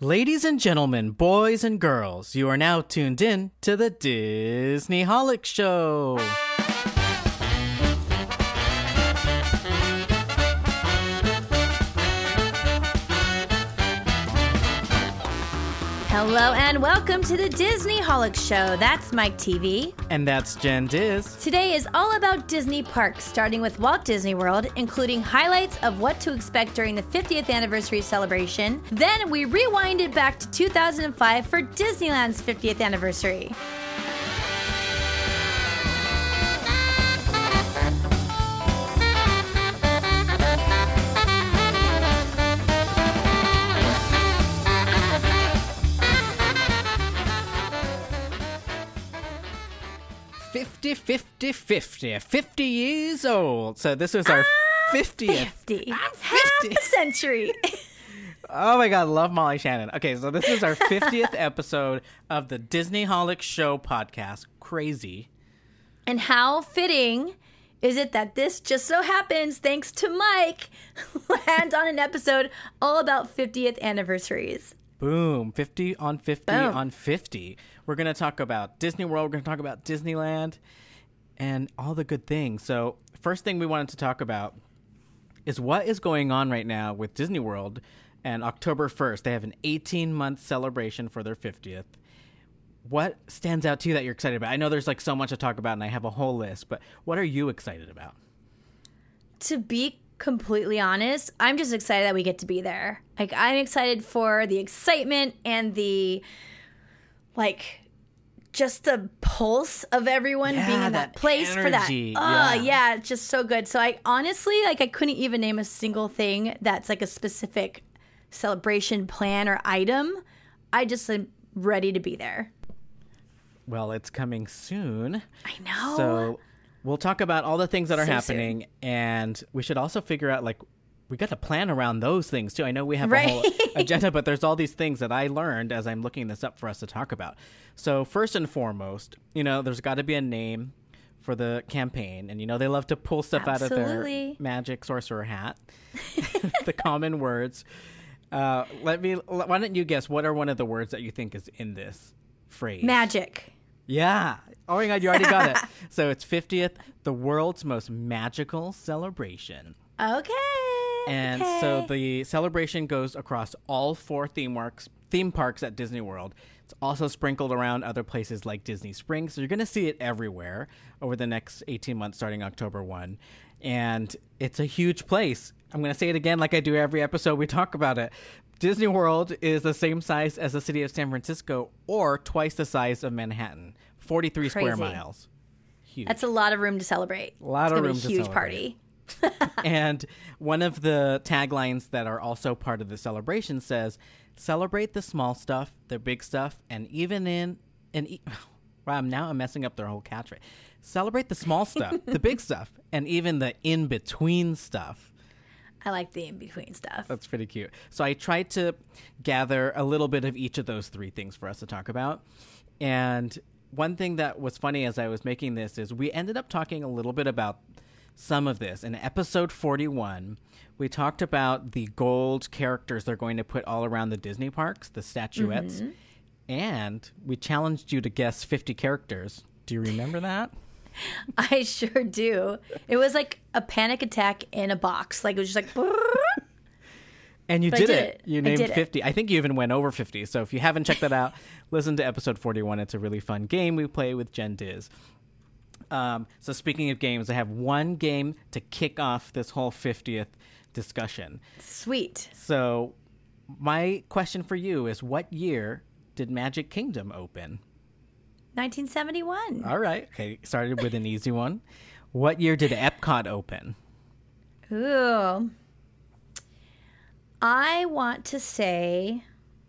Ladies and gentlemen, boys and girls, you are now tuned in to the Disneyholic Show. Hello and welcome to the Disneyholic Show. That's Mike TV. And that's Jen Diz. Today is all about Disney parks, starting with Walt Disney World, including highlights of what to expect during the 50th anniversary celebration. Then we rewind it back to 2005 for Disneyland's 50th anniversary. Fifty years old. So this is our 50th. 50. Half a century. Oh my God, love Molly Shannon. Okay, so this is our 50th episode of the Disneyholic Show podcast. Crazy. And how fitting is it that this just so happens, thanks to Mike, land on an episode all about 50th anniversaries. Boom. 50 on 50 Boom. on 50. We're going to talk about Disney World. We're going to talk about Disneyland and all the good things. So first thing we wanted to talk about is what is going on right now with Disney World. And October 1st, they have an 18-month celebration for their 50th. What stands out to you that you're excited about? I know there's like so much to talk about and I have a whole list, but what are you excited about? To be completely honest, I'm just excited that we get to be there. Like, I'm excited for the excitement and the, like, just the pulse of everyone being in that place energy. for that. Yeah, it's just so good. So I honestly, like, I couldn't even name a single thing that's like a specific celebration plan or item. I just am ready to be there. Well, it's coming soon. I know. So we'll talk about all the things that are So happening, and we should also figure out, like, we got to plan around those things, too. I know we have Right. a whole agenda, but there's all these things that I learned as I'm looking this up for us to talk about. So first and foremost, you know, there's got to be a name for the campaign, and, you know, they love to pull stuff out of their Absolutely. magic sorcerer hat, the common words. Why don't you guess what are one of the words that you think is in this phrase? Magic. Yeah. Oh my God, you already got it. So it's 50th, the world's most magical celebration. Okay. And so the celebration goes across all 4 theme parks at Disney World. It's also sprinkled around other places like Disney Springs. So you're going to see it everywhere over the next 18 months starting October 1. And it's a huge place. I'm going to say it again like I do every episode we talk about it. Disney World is the same size as the city of San Francisco or twice the size of Manhattan. 43 square miles. Huge. That's a lot of room to celebrate. A lot of room to It's going to be a huge celebrate. party. And one of the taglines that are also part of the celebration says, celebrate the small stuff, the big stuff, and even wow, now I'm messing up their whole catchphrase. Celebrate the small stuff, the big stuff, and even the in-between stuff. I like the in-between stuff. That's pretty cute. So I tried to gather a little bit of each of those 3 things for us to talk about. And one thing that was funny as I was making this is we ended up talking a little bit about some of this. In episode 41, we talked about the gold characters they're going to put all around the Disney parks, the statuettes. Mm-hmm. And we challenged you to guess 50 characters. Do you remember that? I sure do. It was like a panic attack in a box. Like, it was just like... And you did it. You named did 50. I think you even went over 50. So if you haven't checked that out, listen to episode 41. It's a really fun game we play with Jen Diz. So speaking of games, I have one game to kick off this whole 50th discussion. Sweet. So my question for you is, what year did Magic Kingdom open? 1971. All right. Okay, started with an easy one. What year did Epcot open? Ooh. I want to say...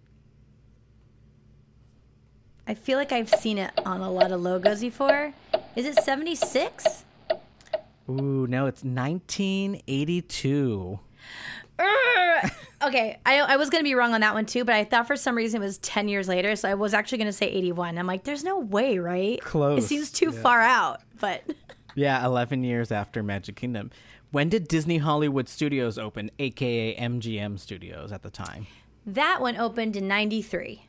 I feel like I've seen it on a lot of logos before. Is it 76? Ooh, no, it's 1982. Okay, I was going to be wrong on that one too, but I thought for some reason it was 10 years later, so I was actually going to say 81. I'm like, there's no way, right? Close. It seems too far out, but... Yeah, 11 years after Magic Kingdom. When did Disney Hollywood Studios open, a.k.a. MGM Studios at the time? That one opened in 93.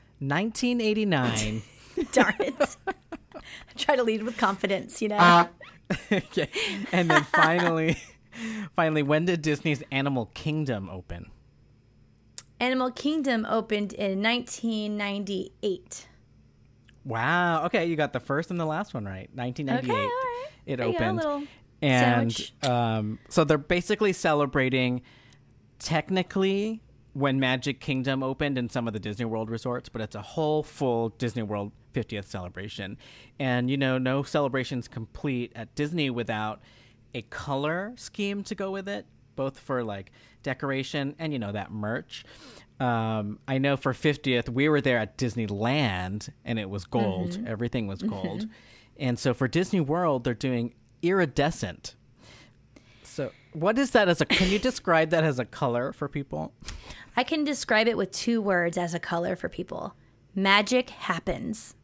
1989. Darn it. I try to lead with confidence, you know? Okay. And then finally, when did Disney's Animal Kingdom open? Animal Kingdom opened in 1998. Wow. Okay, you got the first and the last one right. 1998. Okay, all right. It There you go, opened. a little And sandwich. so they're basically celebrating technically when Magic Kingdom opened in some of the Disney World resorts, but it's a whole full Disney World 50th celebration. And, you know, no celebration's complete at Disney without a color scheme to go with it, both for like decoration and, you know, that merch. I know for 50th, we were there at Disneyland and it was gold. Mm-hmm. Everything was gold. And so for Disney World, they're doing iridescent. So what is that can you describe that as a color for people? I can describe it with 2 words as a color for people. Magic happens.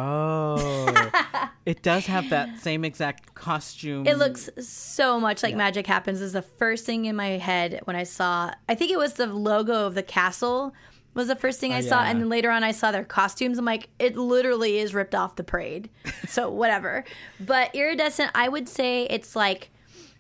Oh, it does have that same exact costume. It looks so much like Magic Happens is the first thing in my head when I saw, I think it was the logo of the castle was the first thing I saw. yeah. And then later on I saw their costumes. I'm like, it literally is ripped off the parade. So whatever. But iridescent, I would say it's like,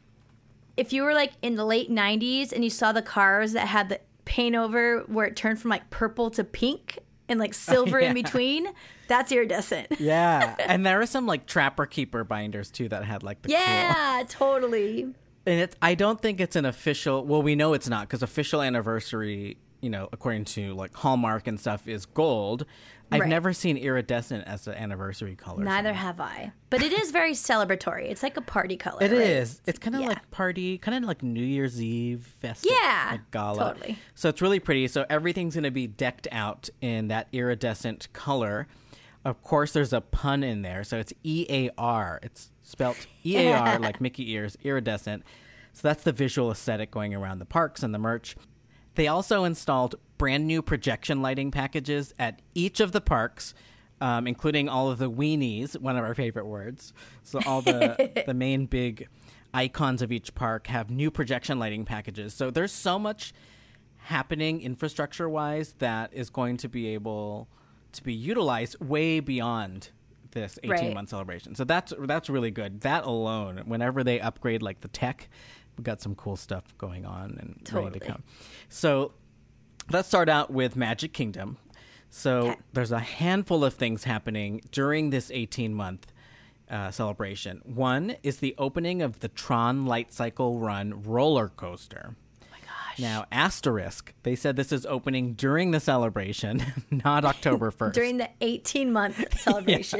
if you were like in the late 90s and you saw the cars that had the paint over where it turned from like purple to pink and like silver in between, that's iridescent. Yeah, and there are some like Trapper Keeper binders too that had like the Yeah, totally. And I don't think it's an official. Well, we know it's not because official anniversary, you know, according to like Hallmark and stuff, is gold. I've Right. never seen iridescent as an anniversary color. Neither have I. But it is very celebratory. It's like a party color. It right? is. It's kind of Yeah. like party, kind of like New Year's Eve festive, Yeah, like gala. totally. So it's really pretty. So everything's going to be decked out in that iridescent color. Of course, there's a pun in there. So it's EAR. It's spelt EAR, like Mickey ears, iridescent. So that's the visual aesthetic going around the parks and the merch. They also installed brand new projection lighting packages at each of the parks, including all of the weenies, one of our favorite words. So all the main big icons of each park have new projection lighting packages. So there's so much happening infrastructure-wise that is going to be able to be utilized way beyond this 18-month celebration. So that's really good. That alone, whenever they upgrade like the tech, we've got some cool stuff going on and ready to come. So let's start out with Magic Kingdom. So there's a handful of things happening during this 18-month celebration. One is the opening of the Tron Light Cycle Run roller coaster. Now, asterisk, they said this is opening during the celebration, not October 1st. During the 18-month celebration.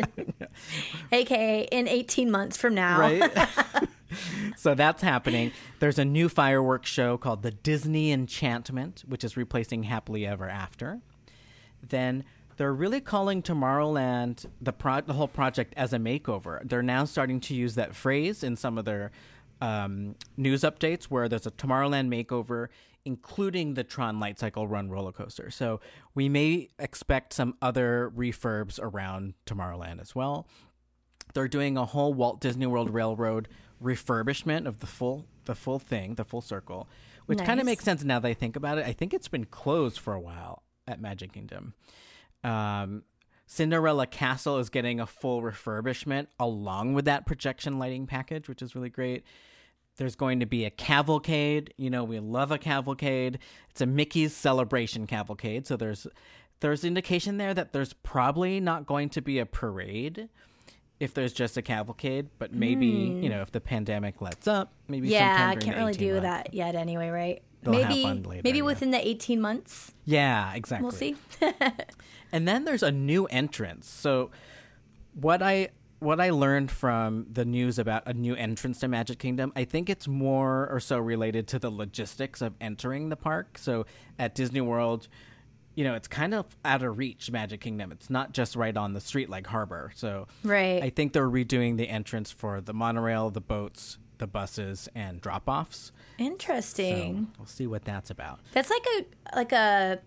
AKA in 18 months from now. Right? So that's happening. There's a new fireworks show called the Disney Enchantment, which is replacing Happily Ever After. Then they're really calling Tomorrowland, the whole project, as a makeover. They're now starting to use that phrase in some of their news updates where there's a Tomorrowland makeover, including the Tron Light Cycle Run roller coaster. So we may expect some other refurbs around Tomorrowland as well. They're doing a whole Walt Disney World Railroad refurbishment of the full thing, the full circle, which kind of makes sense now that I think about it. I think it's been closed for a while at Magic Kingdom. Cinderella Castle is getting a full refurbishment along with that projection lighting package, which is really great. There's going to be a cavalcade. You know, we love a cavalcade. It's a Mickey's Celebration cavalcade. So there's indication there that there's probably not going to be a parade if there's just a cavalcade, but maybe, you know, if the pandemic lets up, maybe sometime Yeah, I during can't the really 18 do months. that yet anyway, right? They'll have fun later, maybe yeah. within the 18 months. Yeah, exactly. We'll see. And then there's a new entrance. So what I learned from the news about a new entrance to Magic Kingdom, I think it's more or so related to the logistics of entering the park. So at Disney World, you know, it's kind of out of reach, Magic Kingdom. It's not just right on the street like Harbor. So Right. I think they're redoing the entrance for the monorail, the boats, the buses, and drop-offs. Interesting. So we'll see what that's about. That's like a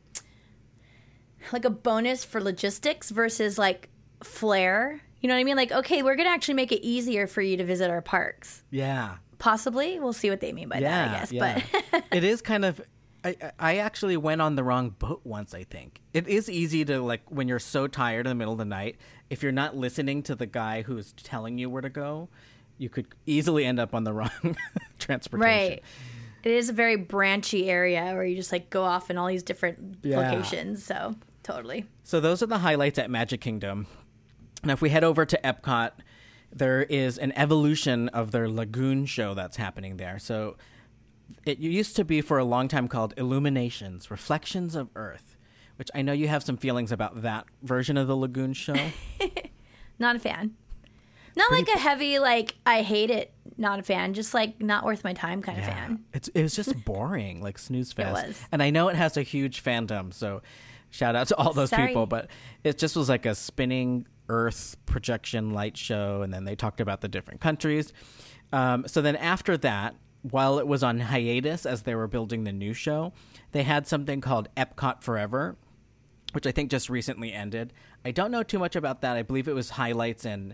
bonus for logistics versus like flair. You know what I mean? Like, okay, we're going to actually make it easier for you to visit our parks. Yeah. Possibly. We'll see what they mean by that, I guess. Yeah. But It is kind of I actually went on the wrong boat once, I think. It is easy to, like, when you're so tired in the middle of the night, if you're not listening to the guy who's telling you where to go, you could easily end up on the wrong transportation. Right. It is a very branchy area where you just, like, go off in all these different locations. So, totally. So those are the highlights at Magic Kingdom. Now, if we head over to Epcot, there is an evolution of their Lagoon show that's happening there. So it used to be for a long time called Illuminations, Reflections of Earth, which I know you have some feelings about that version of the Lagoon show. Not a fan. Not like a heavy, like, I hate it, not a fan. Just, like, not worth my time kind of fan. It was just boring, like snooze fest. It was. And I know it has a huge fandom, so shout out to all those people. But it just was like a spinning Earth projection light show, and then they talked about the different countries. So then after that, while it was on hiatus as they were building the new show, they had something called Epcot Forever, which I think just recently ended. I don't know too much about that. I believe it was highlights and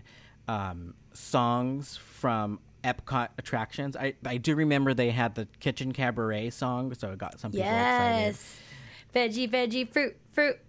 songs from Epcot attractions. I do remember they had the Kitchen Cabaret song, so it got some people excited. Veggie, veggie, fruit.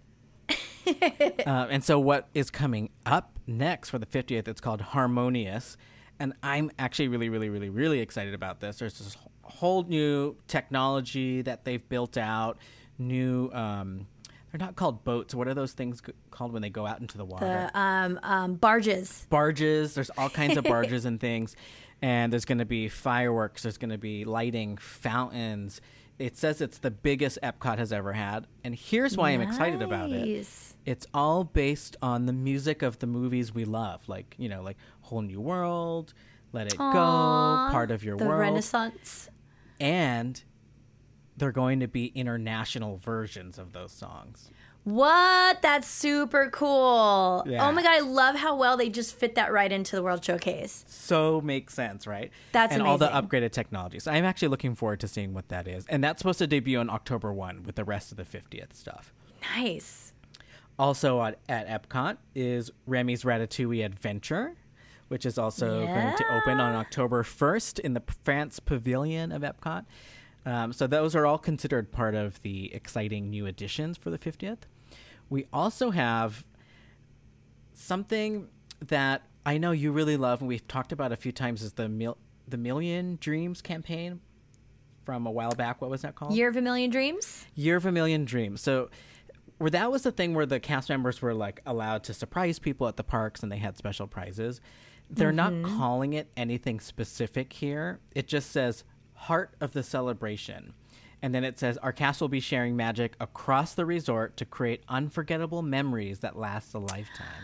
And so what is coming up next for the 50th, it's called Harmonious. And I'm actually really, really, really, really excited about this. There's this whole new technology that they've built out. New, they're not called boats. What are those things called when they go out into the water? Barges. Barges. There's all kinds of barges and things. And there's going to be fireworks. There's going to be lighting, fountains. It says it's the biggest Epcot has ever had. And here's why I'm excited about it. It's all based on the music of the movies we love. Like, you know, like Whole New World, Let It Go, Part of Your World. The Renaissance. And they're going to be international versions of those songs. What? That's super cool. Yeah. Oh my God, I love how well they just fit that right into the World Showcase. So makes sense, right? That's and amazing. all the upgraded technology. So I'm actually looking forward to seeing what that is. And that's supposed to debut on October 1 with the rest of the 50th stuff. Nice. Also at Epcot is Remy's Ratatouille Adventure, which is also going to open on October 1st in the France Pavilion of Epcot. So those are all considered part of the exciting new additions for the 50th. We also have something that I know you really love, and we've talked about a few times, is the Million Dreams campaign from a while back. What was that called? Year of a Million Dreams? Year of a Million Dreams. So where that was the thing where the cast members were like allowed to surprise people at the parks and they had special prizes. They're not calling it anything specific here. It just says Heart of the Celebration. And then it says, our cast will be sharing magic across the resort to create unforgettable memories that last a lifetime.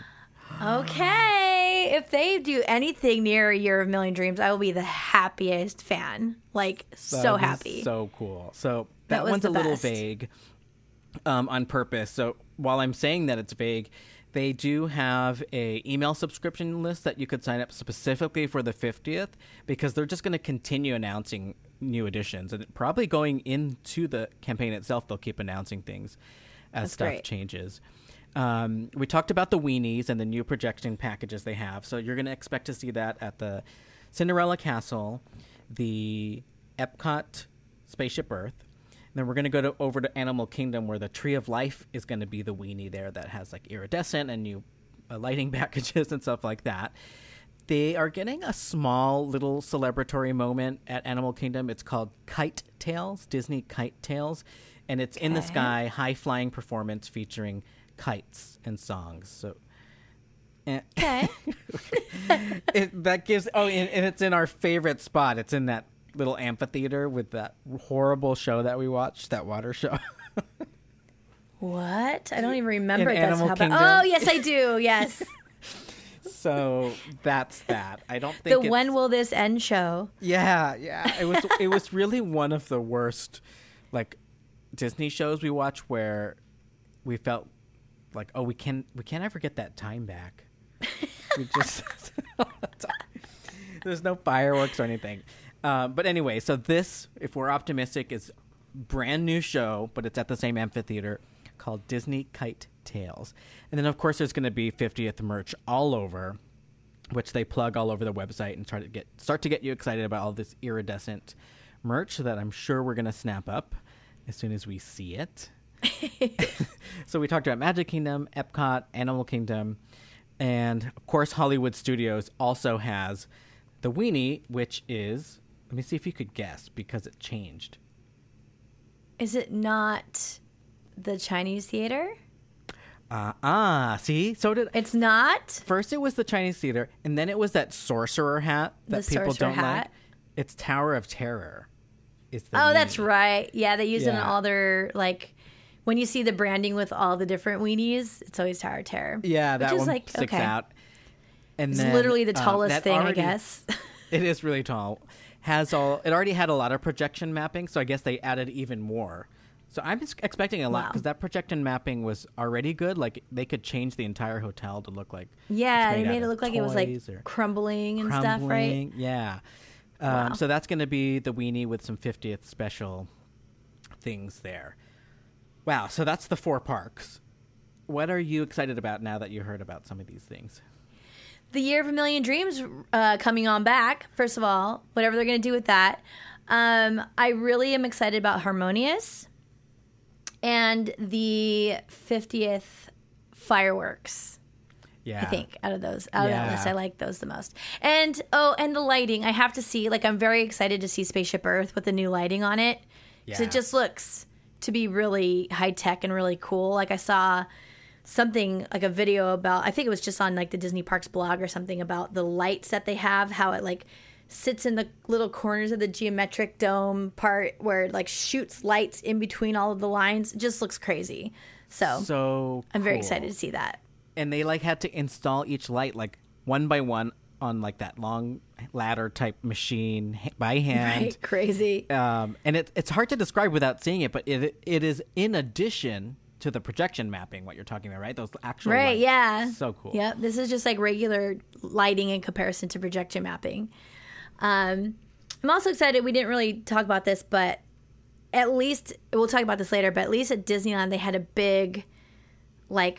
Okay. If they do anything near a Year of a Million Dreams, I will be the happiest fan. Like, so happy. So cool. So that one's a little vague on purpose. So while I'm saying that it's vague, they do have a email subscription list that you could sign up specifically for the 50th, because they're just going to continue announcing new additions, and probably going into the campaign itself, they'll keep announcing things as stuff changes. We talked about the weenies and the new projection packages they have. So you're going to expect to see that at the Cinderella Castle, the Epcot Spaceship Earth. And then we're going to go over to Animal Kingdom, where the Tree of Life is going to be the weenie there that has like iridescent and new lighting packages and stuff like that. They are getting a small little celebratory moment at Animal Kingdom. It's called Kite Tales, Disney Kite Tales. And it's in the sky, high-flying performance featuring kites and songs. So, okay. That gives... Oh, and it's in our favorite spot. It's in that little amphitheater with that horrible show that we watched, that water show. What? I don't even remember. In Animal Kingdom. Oh, yes, I do. Yes. So that's that. I don't think the When Will This End show. Yeah. It was really one of the worst, like, Disney shows we watch where we felt like, oh, we can't ever get that time back. We just there's no fireworks or anything. But anyway, so this, if we're optimistic, is brand new show, but it's at the same amphitheater, called Disney Kite Tales. And then, of course, there's going to be 50th merch all over, which they plug all over the website and start to get you excited about all this iridescent merch that I'm sure we're going to snap up. as soon as we see it. So we talked about Magic Kingdom, Epcot, Animal Kingdom, and of course Hollywood Studios also has the Weenie, which is, let me see if you could guess because it changed. Is it not the Chinese theater? See? So did... It's not? First it was the Chinese theater, and then it was that sorcerer hat that people don't like. It's Tower of Terror. That's right. Yeah, they use it in all their, like, when you see the branding with all the different weenies, it's always Tower of Terror. Yeah, that one sticks out. And it's then, literally the tallest thing, I guess. It is really tall. It already had a lot of projection mapping, so I guess they added even more. So I'm just expecting a lot because that projection mapping was already good. Like, they could change the entire hotel to look like they made it look like it was like crumbling and stuff, right? Yeah. So that's going to be the Weenie with some 50th special things there. Wow. So that's the 4 parks. What are you excited about now that you heard about some of these things? The Year of a Million Dreams coming on back, first of all, whatever they're going to do with that. I really am excited about Harmonious and the 50th fireworks. Yeah. I think out of that list, I like those the most. And the lighting. I have to see, like, I'm very excited to see Spaceship Earth with the new lighting on it. Because it just looks to be really high tech and really cool. Like, I saw something, like a video about, I think it was just on like the Disney Parks blog or something, about the lights that they have, how it like sits in the little corners of the geometric dome part where it like shoots lights in between all of the lines. It just looks crazy. So I'm very excited to see that. And they like had to install each light like one by one on like that long ladder type machine by hand. Right, crazy. And it's hard to describe without seeing it, but it is in addition to the projection mapping, what you're talking about, right? Those actual lights. Yeah. So cool. Yep, this is just like regular lighting in comparison to projection mapping. I'm also excited, we didn't really talk about this, but at least, we'll talk about this later, but at least at Disneyland they had a big like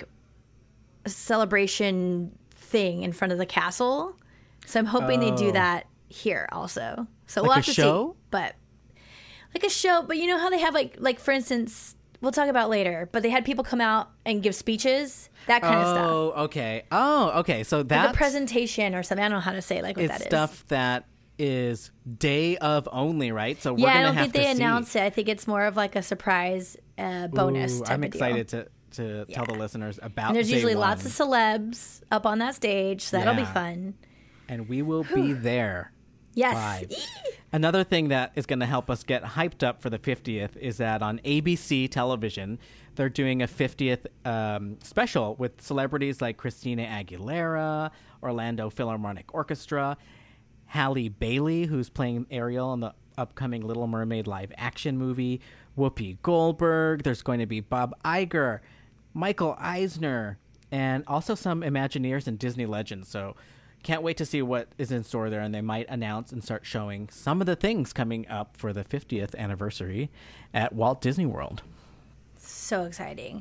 celebration thing in front of the castle. So I'm hoping they do that here also. So we'll have to see. But like a show, but you know how they have like for instance, we'll talk about later, but they had people come out and give speeches, that kind of stuff. Okay. So that's like a presentation or something. I don't know how to say like what that is. It's stuff that is day of only, right? So we're I gonna don't have think they to announce it. I think it's more of like a surprise bonus. I'm excited to tell the listeners about. And there's day usually one. lots of celebs up on that stage, so that'll be fun. And we will be there. Yes. Live. Another thing that is going to help us get hyped up for the 50th is that on ABC television, they're doing a 50th special with celebrities like Christina Aguilera, Orlando Philharmonic Orchestra, Halle Bailey, who's playing Ariel in the upcoming Little Mermaid live action movie, Whoopi Goldberg. There's going to be Bob Iger, Michael Eisner, and also some Imagineers and Disney legends. So can't wait to see what is in store there, and they might announce and start showing some of the things coming up for the 50th anniversary at Walt Disney World. So exciting.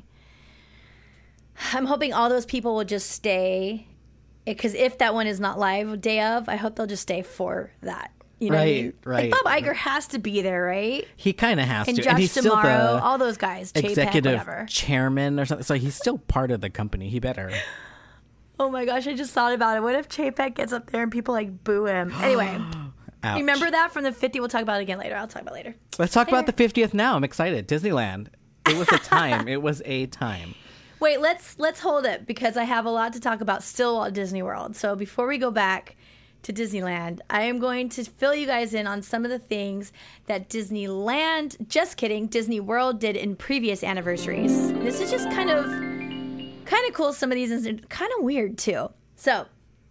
I'm hoping all those people will just stay, because if that one is not live day of, I hope they'll just stay for that. You know what I mean? Right. Like Bob Iger has to be there, right? He kind of has and to. Josh And he's D'Amaro, still the all those guys, executive whatever. chairman or something. So he's still part of the company. He better. Oh my gosh, I just thought about it. What if Chapek gets up there and people like boo him? Anyway, remember that from the 50? We'll talk about it again later. I'll talk about it later. Let's talk about the 50th now. I'm excited. Disneyland. It was a time. It was a time. Wait, let's hold it because I have a lot to talk about still at Disney World. So before we go back to Disneyland, I am going to fill you guys in on some of the things that Disneyland, just kidding, Disney World did in previous anniversaries. This is just kind of cool. Some of these are kind of weird too. So,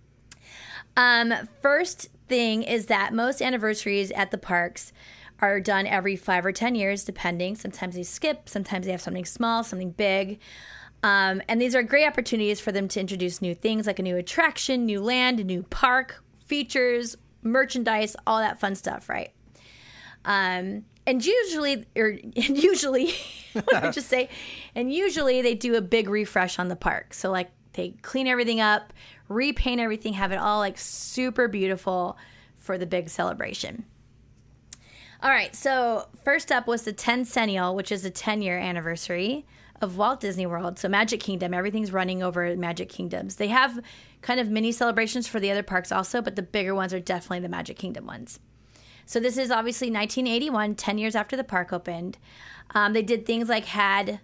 first thing is that most anniversaries at the parks are done every 5 or 10 years, depending. Sometimes they skip, sometimes they have something small, something big. And these are great opportunities for them to introduce new things like a new attraction, new land, a new park, features, merchandise, all that fun stuff, right? And usually, what did I just say? And usually they do a big refresh on the park. So like they clean everything up, repaint everything, have it all like super beautiful for the big celebration. All right, so first up was the Tencennial, which is the 10-year anniversary of Walt Disney World. So Magic Kingdom, everything's running over Magic Kingdoms. They have kind of mini celebrations for the other parks also, but the bigger ones are definitely the Magic Kingdom ones. So this is obviously 1981, 10 years after the park opened. They did things like they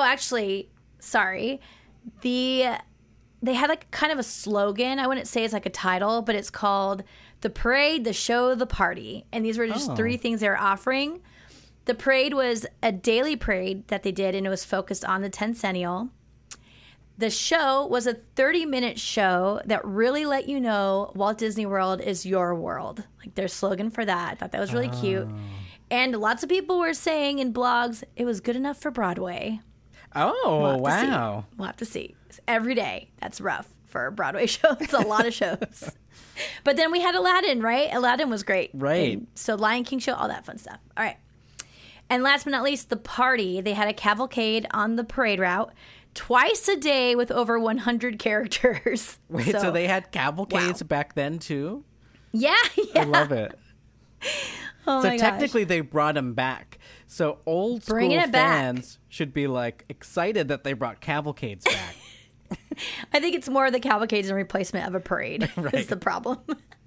had like kind of a slogan. I wouldn't say it's like a title, but it's called The Parade, The Show, The Party. And these were just three things they were offering. The parade was a daily parade that they did, and it was focused on the Tencennial. The show was a 30-minute show that really let you know Walt Disney World is your world. Like their slogan for that. I thought that was really cute. And lots of people were saying in blogs it was good enough for Broadway. Oh, wow. We'll have to see. Every day. That's rough for a Broadway show. It's a lot of shows. But then we had Aladdin, right? Aladdin was great. Right. And so Lion King show, all that fun stuff. All right. And last but not least, the party. They had a cavalcade on the parade route twice a day with over 100 characters. Wait, so they had cavalcades back then too? Yeah. I love it. Oh so my technically gosh. they brought them back. So old school Bringing it back. fans should be like excited that they brought cavalcades back. I think it's more the cavalcades and replacement of a parade is the problem.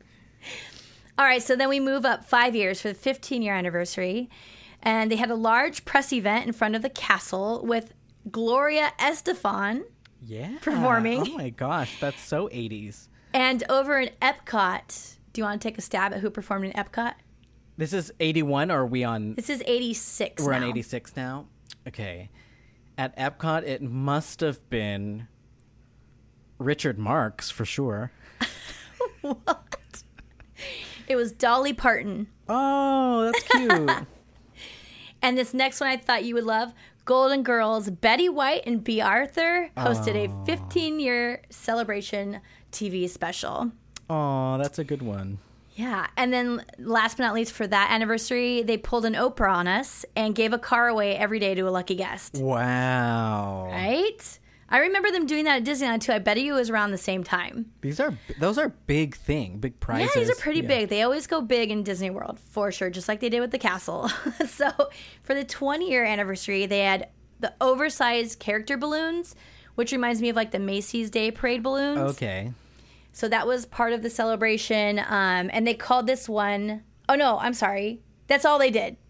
All right, so then we move up 5 years for the 15-year anniversary. And they had a large press event in front of the castle with Gloria Estefan performing. Oh my gosh, that's so 80s. And over in Epcot, do you want to take a stab at who performed in Epcot? This is 81, or are we on? This is 86 We're now. on 86 now? Okay. At Epcot, it must have been Richard Marx for sure. What? It was Dolly Parton. Oh, that's cute. And this next one I thought you would love. Golden Girls, Betty White and B. Arthur hosted a 15-year celebration TV special. Oh, that's a good one. Yeah. And then last but not least, for that anniversary, they pulled an Oprah on us and gave a car away every day to a lucky guest. Wow. Right? I remember them doing that at Disneyland too. I bet you it was around the same time. Those are big prizes. Yeah, these are pretty big. They always go big in Disney World, for sure, just like they did with the castle. So for the 20-year anniversary, they had the oversized character balloons, which reminds me of like the Macy's Day Parade balloons. Okay. So that was part of the celebration. And they called this one, oh no, I'm sorry. That's all they did.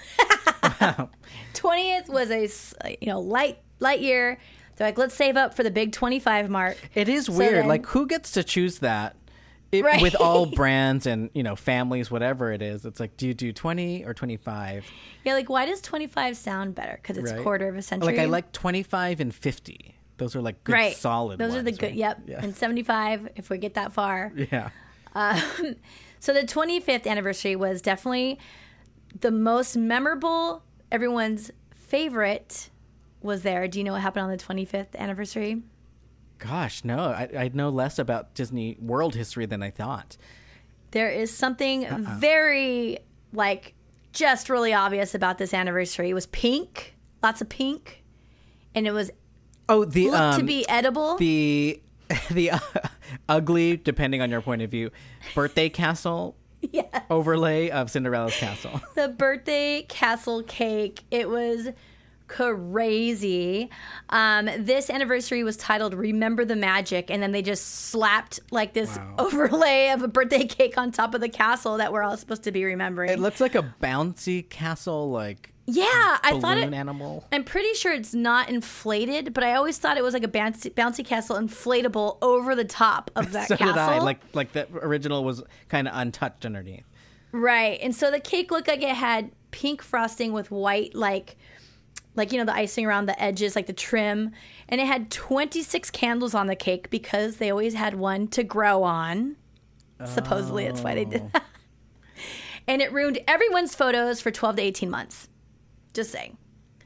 20th was a light year. They're like, let's save up for the big 25 mark. It is weird. Like, who gets to choose that? Right. With all brands and, families, whatever it is. It's like, do you do 20 or 25? Yeah, like, why does 25 sound better? Because it's a quarter of a century. Like, I like 25 and 50. Those are, like, good, solid Those ones. are the good, right? yep. Yeah. And 75, if we get that far. Yeah. So the 25th anniversary was definitely the most memorable. Everyone's favorite was there. Do you know what happened on the 25th anniversary? Gosh, no. I know less about Disney World history than I thought. There is something very, just really obvious about this anniversary. It was pink, lots of pink, and it was looked to be edible. The ugly, depending on your point of view, birthday castle overlay of Cinderella's castle. The birthday castle cake. It was crazy. This anniversary was titled Remember the Magic, and then they just slapped this overlay of a birthday cake on top of the castle that we're all supposed to be remembering. It looks like a bouncy castle, I thought animal. I'm pretty sure it's not inflated, but I always thought it was like a bouncy castle inflatable over the top of that so castle. Did I. Like the original was kind of untouched underneath. Right. And so the cake looked like it had pink frosting with white, the icing around the edges, like the trim. And it had 26 candles on the cake because they always had one to grow on. Supposedly, that's why they did that. And it ruined everyone's photos for 12 to 18 months. Just saying.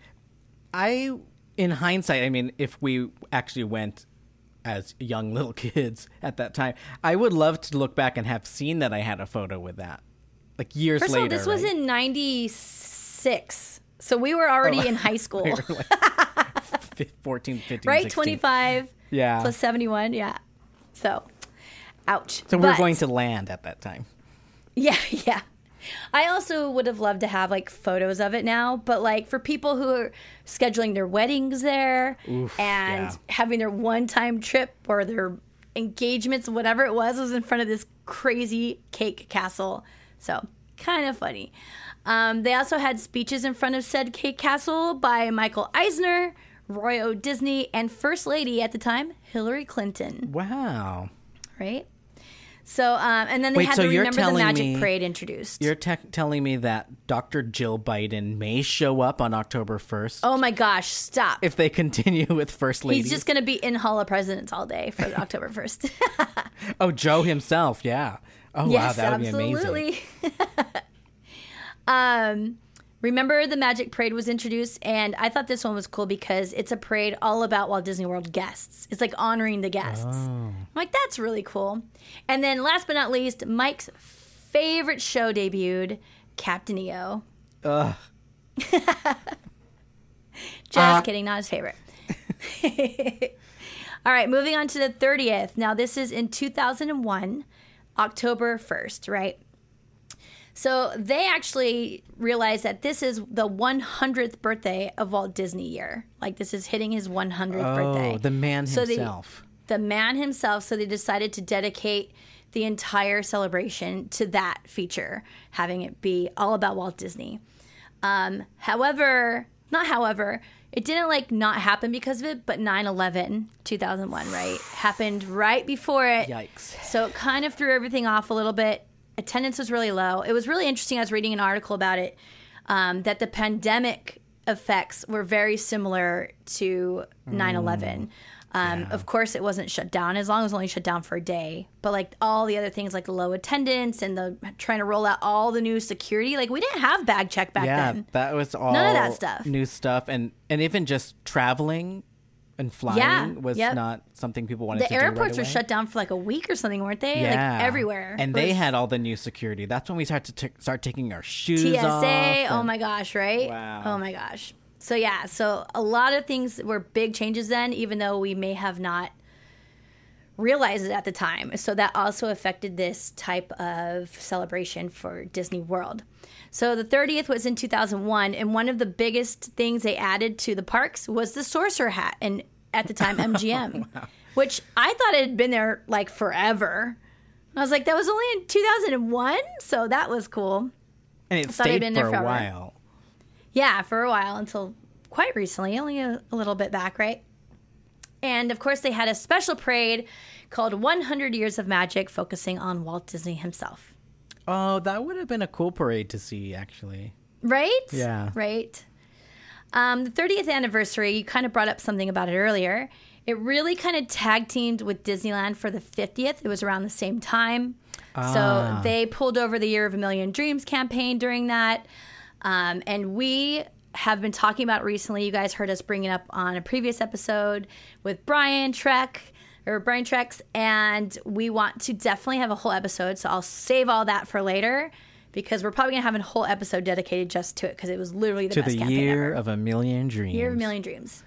In hindsight, I mean, if we actually went as young little kids at that time, I would love to look back and have seen that I had a photo with that. Like years later. First of all, this was in 96. So we were already in high school. We were 14, 15, right? 16. 25 plus 71. Yeah. So, ouch. So we were going to land at that time. Yeah. I also would have loved to have like photos of it now, but like for people who are scheduling their weddings there and having their one-time trip or their engagements, whatever it was in front of this crazy cake castle. So kind of funny. They also had speeches in front of said cake castle by Michael Eisner, Roy O. Disney, and First Lady at the time, Hillary Clinton. Wow. Right? So, and then they had the Remember the Magic Parade introduced. You're telling me that Dr. Jill Biden may show up on October 1st? Oh my gosh, stop. If they continue with First Lady. He's just going to be in Hall of Presidents all day for October 1st. Oh, Joe himself, yeah. Oh, yes, wow, that would absolutely. be amazing. Remember the Magic Parade was introduced, and I thought this one was cool because it's a parade all about Walt Disney World guests. It's like honoring the guests. I'm like, that's really cool. And then last but not least, Mike's favorite show debuted, Captain EO. Ugh. Just kidding, not his favorite. All right, moving on to the 30th. Now, this is in 2001, October 1st, right? So they actually realized that this is the 100th birthday of Walt Disney year. Like this is hitting his 100th birthday. Oh, the man himself. The man himself. So they decided to dedicate the entire celebration to that feature, having it be all about Walt Disney. However, it didn't like not happen because of it, but 9/11, 2001, right? Happened right before it. Yikes. So it kind of threw everything off a little bit. Attendance was really low. It was really interesting. I was reading an article about it, that the pandemic effects were very similar to 9/11. Of course, it wasn't shut down as long as it was only shut down for a day. But like all the other things like the low attendance and the trying to roll out all the new security, like we didn't have bag check back then. Yeah, that was all none of that stuff. New stuff. And even just traveling and flying was not something people wanted to do right away. The airports were shut down for like a week or something, weren't they? Yeah. Like everywhere. And they had all the new security. That's when we started to start taking our shoes off. TSA, oh my gosh, right? Wow. Oh my gosh. So yeah, so a lot of things were big changes then, even though we may have not realized it at the time. So that also affected this type of celebration for Disney World. So the 30th was in 2001, and one of the biggest things they added to the parks was the Sorcerer Hat, and at the time MGM, wow. Which I thought it had been there like forever. I was like, that was only in 2001, so that was cool. And it stayed for a while. Yeah, for a while until quite recently, only a little bit back, right? And of course, they had a special parade called 100 Years of Magic, focusing on Walt Disney himself. Oh, that would have been a cool parade to see, actually. Right? Yeah. Right. The 30th anniversary, you kind of brought up something about it earlier. It really kind of tag teamed with Disneyland for the 50th. It was around the same time. So they pulled over the Year of a Million Dreams campaign during that. And we have been talking about it recently. You guys heard us bring it up on a previous episode with Brian Trex, and we want to definitely have a whole episode. So I'll save all that for later because we're probably going to have a whole episode dedicated just to it because it was literally the best campaign ever. To the Year of a Million Dreams. Year of a Million Dreams.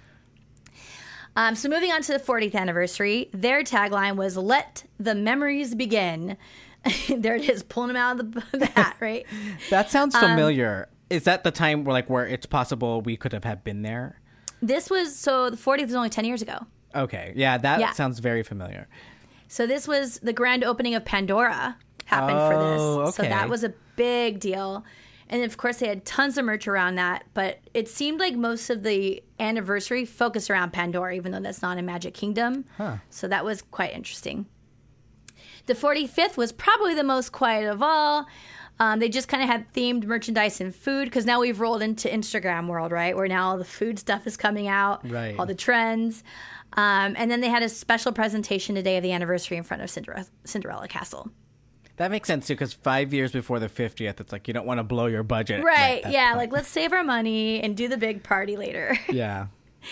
So moving on to the 40th anniversary, their tagline was "Let the memories begin." There it is, pulling them out of the hat, right? That sounds familiar. Is that the time where it's possible we could have been there? This was, so the 40th was only 10 years ago. Okay. Yeah, that sounds very familiar. So this was the grand opening of Pandora happened for this. Okay. So that was a big deal. And of course, they had tons of merch around that. But it seemed like most of the anniversary focused around Pandora, even though that's not in Magic Kingdom. Huh. So that was quite interesting. The 45th was probably the most quiet of all. They just kind of had themed merchandise and food because now we've rolled into Instagram world, right? Where now all the food stuff is coming out, right? All the trends. And then they had a special presentation the day of the anniversary in front of Cinderella Castle. That makes sense, too, because 5 years before the 50th, it's like you don't want to blow your budget. Right, yeah, like let's save our money and do the big party later. Yeah.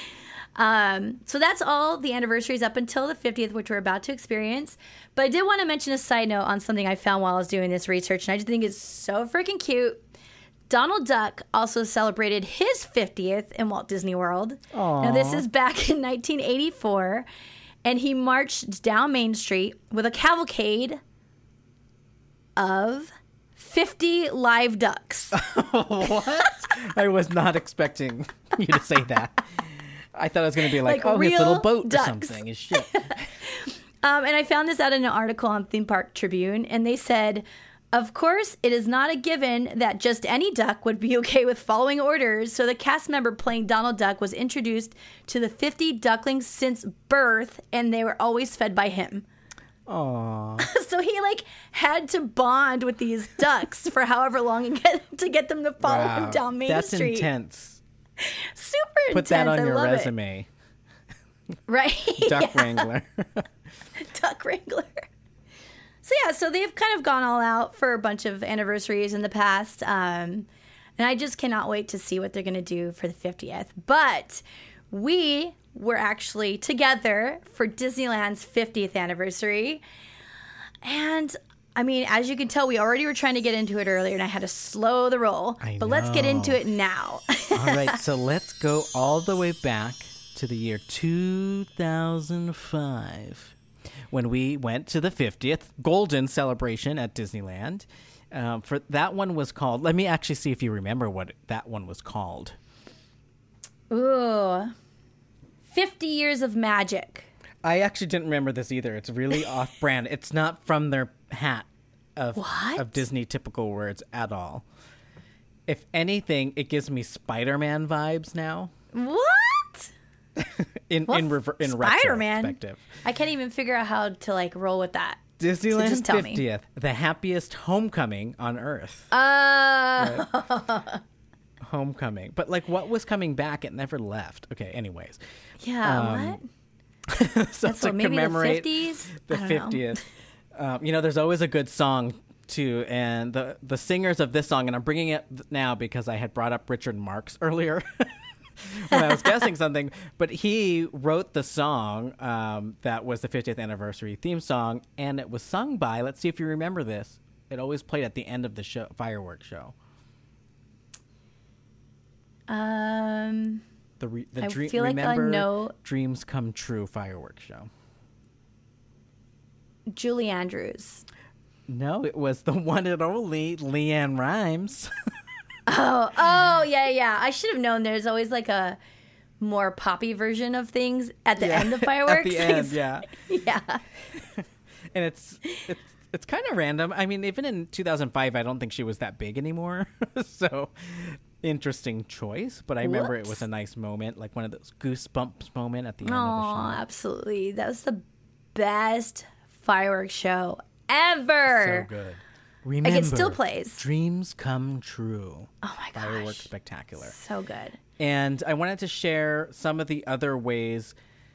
So that's all the anniversaries up until the 50th, which we're about to experience. But I did want to mention a side note on something I found while I was doing this research, and I just think it's so freaking cute. Donald Duck also celebrated his 50th in Walt Disney World. Aww. Now, this is back in 1984, and he marched down Main Street with a cavalcade of 50 live ducks. What? I was not expecting you to say that. I thought it was going to be like his real little boat ducks. or something. Is shit. And I found this out in an article on Theme Park Tribune, and they said, of course, it is not a given that just any duck would be okay with following orders, so the cast member playing Donald Duck was introduced to the 50 ducklings since birth, and they were always fed by him. Aww. So he had to bond with these ducks for however long and to get them to follow him down Main Street. That's intense. Super intense. Put that on I your love resume. It. Right? Duck Wrangler. Duck Wrangler. So they've kind of gone all out for a bunch of anniversaries in the past. And I just cannot wait to see what they're going to do for the 50th. But we were actually together for Disneyland's 50th anniversary. And I mean, as you can tell, we already were trying to get into it earlier and I had to slow the roll. But let's get into it now. All right, so let's go all the way back to the year 2005 when we went to the 50th Golden Celebration at Disneyland. For that one was called, let me actually see if you remember what that one was called. Ooh, 50 Years of Magic. I actually didn't remember this either. It's really off-brand. It's not from their hat of Disney typical words at all. If anything, it gives me Spider-Man vibes now. What? in Spider-Man? retrospective. I can't even figure out how to roll with that. Disneyland So just tell 50th, the happiest homecoming on Earth. Right. Homecoming. But what was coming back? It never left. Okay, anyways. Yeah, what? So That's to maybe commemorate the 50s? the 50th. There's always a good song too, and the singers of this song, and I'm bringing it now because I had brought up Richard Marx earlier when I was guessing something, but he wrote the song that was the 50th anniversary theme song, and it was sung by, let's see if you remember this, it always played at the end of the show, fireworks show. I feel like I know. Dreams Come True fireworks show. Julie Andrews. No, it was the one and only LeAnn Rimes. Oh, yeah. I should have known there's always a more poppy version of things at the end of fireworks. At the end, yeah. Yeah. And it's kind of random. I mean, even in 2005, I don't think she was that big anymore. So, interesting choice. But I remember it was a nice moment, like one of those goosebumps moment at the end of the show. Absolutely. That was the best fireworks show ever. So good. Remember, it still plays. Dreams Come True. Oh my gosh. Fireworks Spectacular. So good. And I wanted to share some of the other ways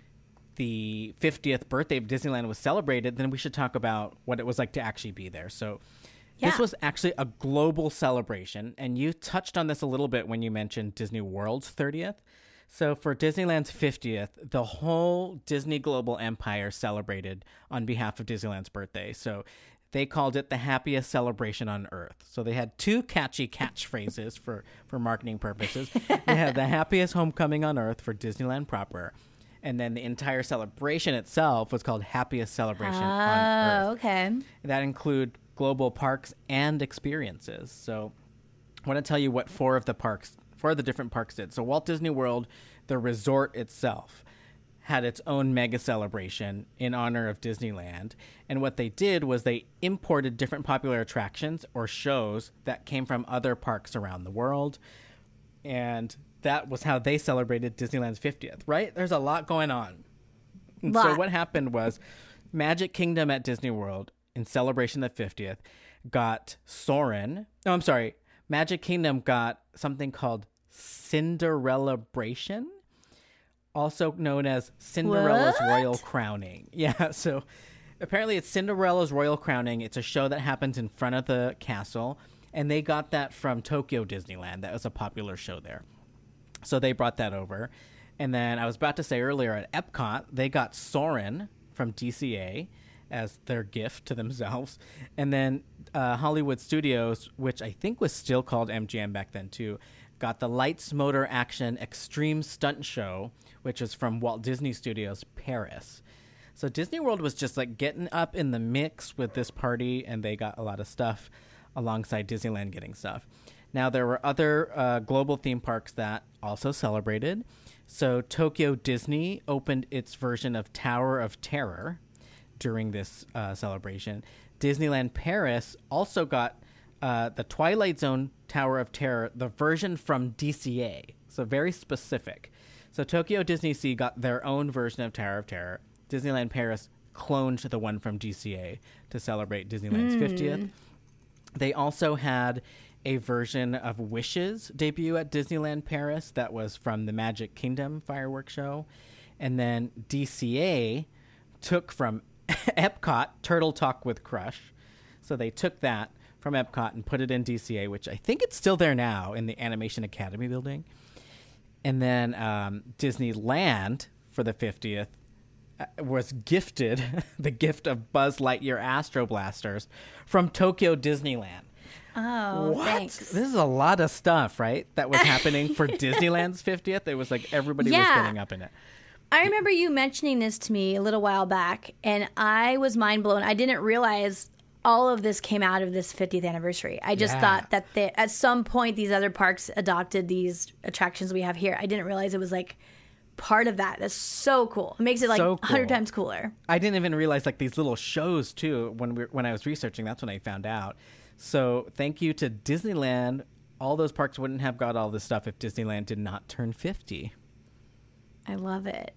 the 50th birthday of Disneyland was celebrated. Then we should talk about what it was like to actually be there. So this was actually a global celebration. And you touched on this a little bit when you mentioned Disney World's 30th. So for Disneyland's 50th, the whole Disney Global Empire celebrated on behalf of Disneyland's birthday. So they called it the happiest celebration on Earth. So they had two catchy catchphrases for marketing purposes. They had the happiest homecoming on Earth for Disneyland proper. And then the entire celebration itself was called Happiest Celebration on Earth. Okay. That include global parks and experiences. So I want to tell you what four of the different parks did. So Walt Disney World, the resort itself, had its own mega celebration in honor of Disneyland. And what they did was they imported different popular attractions or shows that came from other parks around the world. And that was how they celebrated Disneyland's 50th, right? There's a lot going on. So what happened was Magic Kingdom at Disney World, in celebration of the 50th, got Soarin'. No, I'm sorry. Magic Kingdom got something called Cinderellabration, also known as Cinderella's Royal Crowning. Yeah, so apparently it's Cinderella's Royal Crowning. It's a show that happens in front of the castle, and they got that from Tokyo Disneyland. That was a popular show there. So they brought that over. And then I was about to say earlier at Epcot, they got Soarin' from DCA as their gift to themselves. And then Hollywood Studios, which I think was still called MGM back then too, got the Lights Motor Action Extreme Stunt Show, which is from Walt Disney Studios Paris. So Disney World was just getting up in the mix with this party, and they got a lot of stuff. alongside Disneyland getting stuff. Now, there were other global theme parks that also celebrated. So Tokyo Disney opened its version of Tower of Terror during this celebration. Disneyland Paris also got the Twilight Zone Tower of Terror, the version from DCA. So very specific. So Tokyo Disney Sea got their own version of Tower of Terror. Disneyland Paris cloned the one from DCA to celebrate Disneyland's 50th. They also had a version of Wishes debut at Disneyland Paris that was from the Magic Kingdom fireworks show. And then DCA took from Epcot Turtle Talk with Crush. So they took that from Epcot and put it in DCA, which I think it's still there now in the Animation Academy building. And then Disneyland for the 50th was gifted the gift of Buzz Lightyear Astro Blasters from Tokyo Disneyland. Oh, what? Thanks. This is a lot of stuff, right? That was happening for Disneyland's 50th. It was like everybody was getting up in it. I remember you mentioning this to me a little while back, and I was mind blown. I didn't realize all of this came out of this 50th anniversary. I just thought that at some point these other parks adopted these attractions we have here. I didn't realize it was like part of that. That's so cool. It makes it like So 100 cool. times cooler. I didn't even realize like these little shows too when I was researching. That's when I found out. So thank you to Disneyland. All those parks wouldn't have got all this stuff if Disneyland did not turn 50. I love it.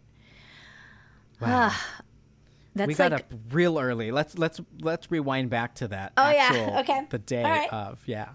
Wow. That's We got like up real early. Let's rewind back to that. Oh, yeah. Okay. The day All right. of, yeah.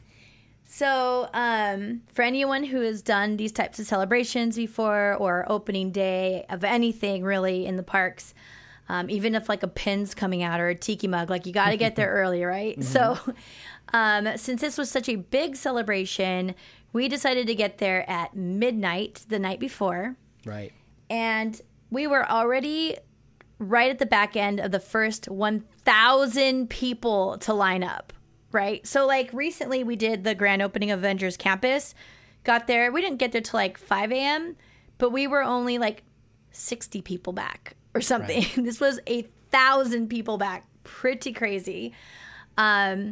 So, for anyone who has done these types of celebrations before or opening day of anything really in the parks, even if like a pin's coming out or a tiki mug, like you got to get there early, right? So, since this was such a big celebration, we decided to get there at midnight the night before. Right. And we were already right at the back end of the first 1,000 people to line up, right? So, like, recently we did the grand opening of Avengers Campus. Got there. We didn't get there till like 5 a.m., but we were only like 60 people back or something. Right. This was 1,000 people back. Pretty crazy. And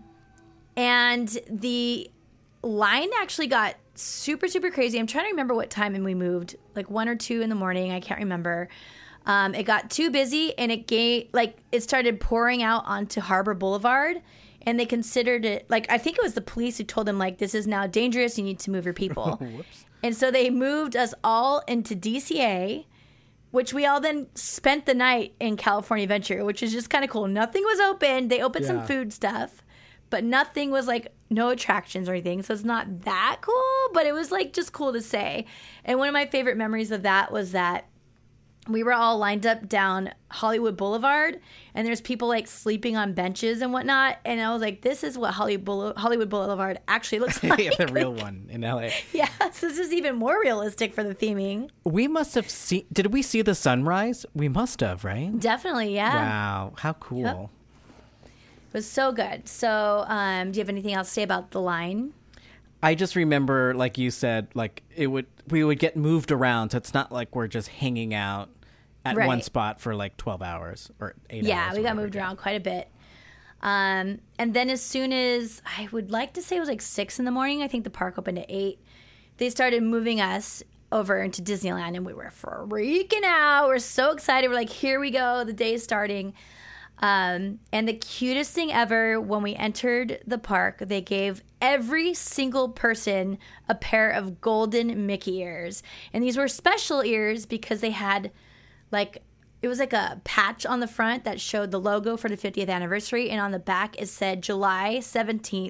the line actually got super, super crazy. I'm trying to remember what time we moved, like 1 or 2 in the morning. I can't remember. It got too busy and it started pouring out onto Harbor Boulevard, and they considered it like, I think it was the police who told them like, this is now dangerous. You need to move your people. Whoops. And so they moved us all into DCA, which we all then spent the night in California Adventure, which is just kind of cool. Nothing was open. They opened some food stuff, but nothing was like, no attractions or anything. So it's not that cool, but it was like just cool to say. And one of my favorite memories of that was that we were all lined up down Hollywood Boulevard, and there's people like sleeping on benches and whatnot. And I was like, this is what Hollywood Boulevard actually looks like. Yeah, the real one in LA. Yeah, so this is even more realistic for the theming. We must have seen, did we see the sunrise? We must have, right? Definitely, yeah. Wow, how cool. Yep. It was so good. So, do you have anything else to say about the line? I just remember, like you said, like we would get moved around, so it's not like we're just hanging out at one spot for like 12 hours or 8 hours. Yeah, we got moved around quite a bit. And then as soon as, I would like to say it was like 6 in the morning, I think the park opened at 8, they started moving us over into Disneyland, and we were freaking out. We're so excited. We're like, here we go. The day is starting. And the cutest thing ever, when we entered the park, they gave every single person a pair of golden Mickey ears. And these were special ears because they had like, it was like a patch on the front that showed the logo for the 50th anniversary. And on the back, it said July 17th,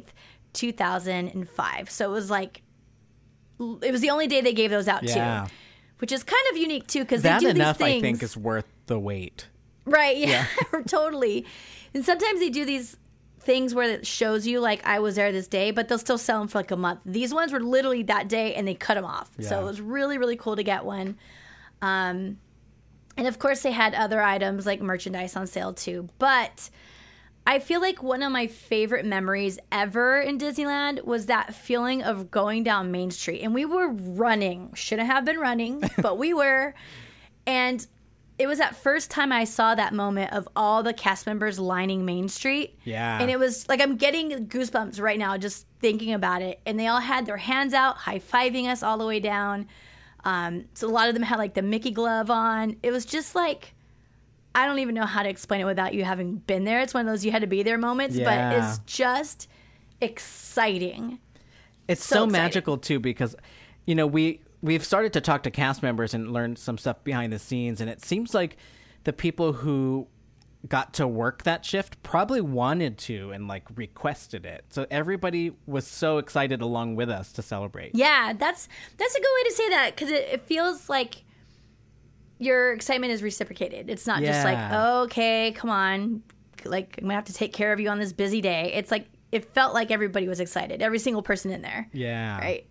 2005. So it was like, it was the only day they gave those out too. Which is kind of unique too, because they do these things. That enough, I think, is worth the wait. Right, yeah. Totally. And sometimes they do these things where it shows you, like, I was there this day, but they'll still sell them for like a month. These ones were literally that day, and they cut them off. Yeah. So it was really, really cool to get one. And of course, they had other items like merchandise on sale too. But I feel like one of my favorite memories ever in Disneyland was that feeling of going down Main Street. And we were running. Shouldn't have been running, but we were. And it was that first time I saw that moment of all the cast members lining Main Street. Yeah. And it was like, I'm getting goosebumps right now just thinking about it. And they all had their hands out, high-fiving us all the way down. So a lot of them had like the Mickey glove on. It was just like, I don't even know how to explain it without you having been there. It's one of those you had to be there moments, Yeah. but it's just exciting. It's So so exciting. magical too, because, you know, we've started to talk to cast members and learn some stuff behind the scenes, and it seems like the people who got to work that shift probably wanted to and like requested it. So everybody was so excited along with us to celebrate. Yeah, that's a good way to say that, because it feels like your excitement is reciprocated. It's not just like, Yeah. oh, okay, come on, like I'm gonna have to take care of you on this busy day. It's like it felt like everybody was excited, every single person in there. Yeah. Right.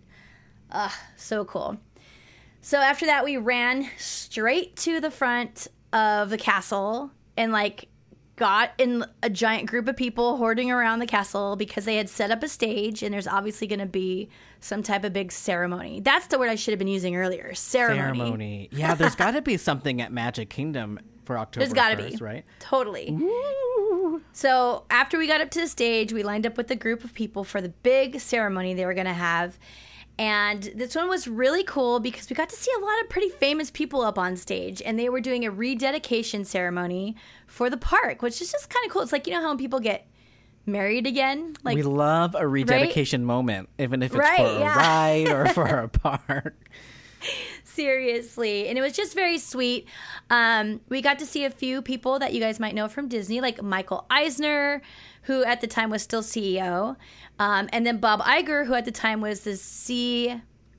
So cool. So after that, we ran straight to the front of the castle and like got in a giant group of people hoarding around the castle because they had set up a stage and there's obviously going to be some type of big ceremony. That's the word I should have been using earlier. Ceremony. Yeah, there's got to be something at Magic Kingdom for October There's got to 1st, be. right? Totally. Woo! So after we got up to the stage, we lined up with a group of people for the big ceremony they were going to have. And this one was really cool because we got to see a lot of pretty famous people up on stage. And they were doing a rededication ceremony for the park, which is just kind of cool. It's like, you know how when people get married again? Like, We love a rededication moment, even if it's Right, for a yeah. ride or for a park. seriously. And it was just very sweet. We got to see a few people that you guys might know from Disney, like Michael Eisner, who at the time was still CEO. And then Bob Iger, who at the time was the COO.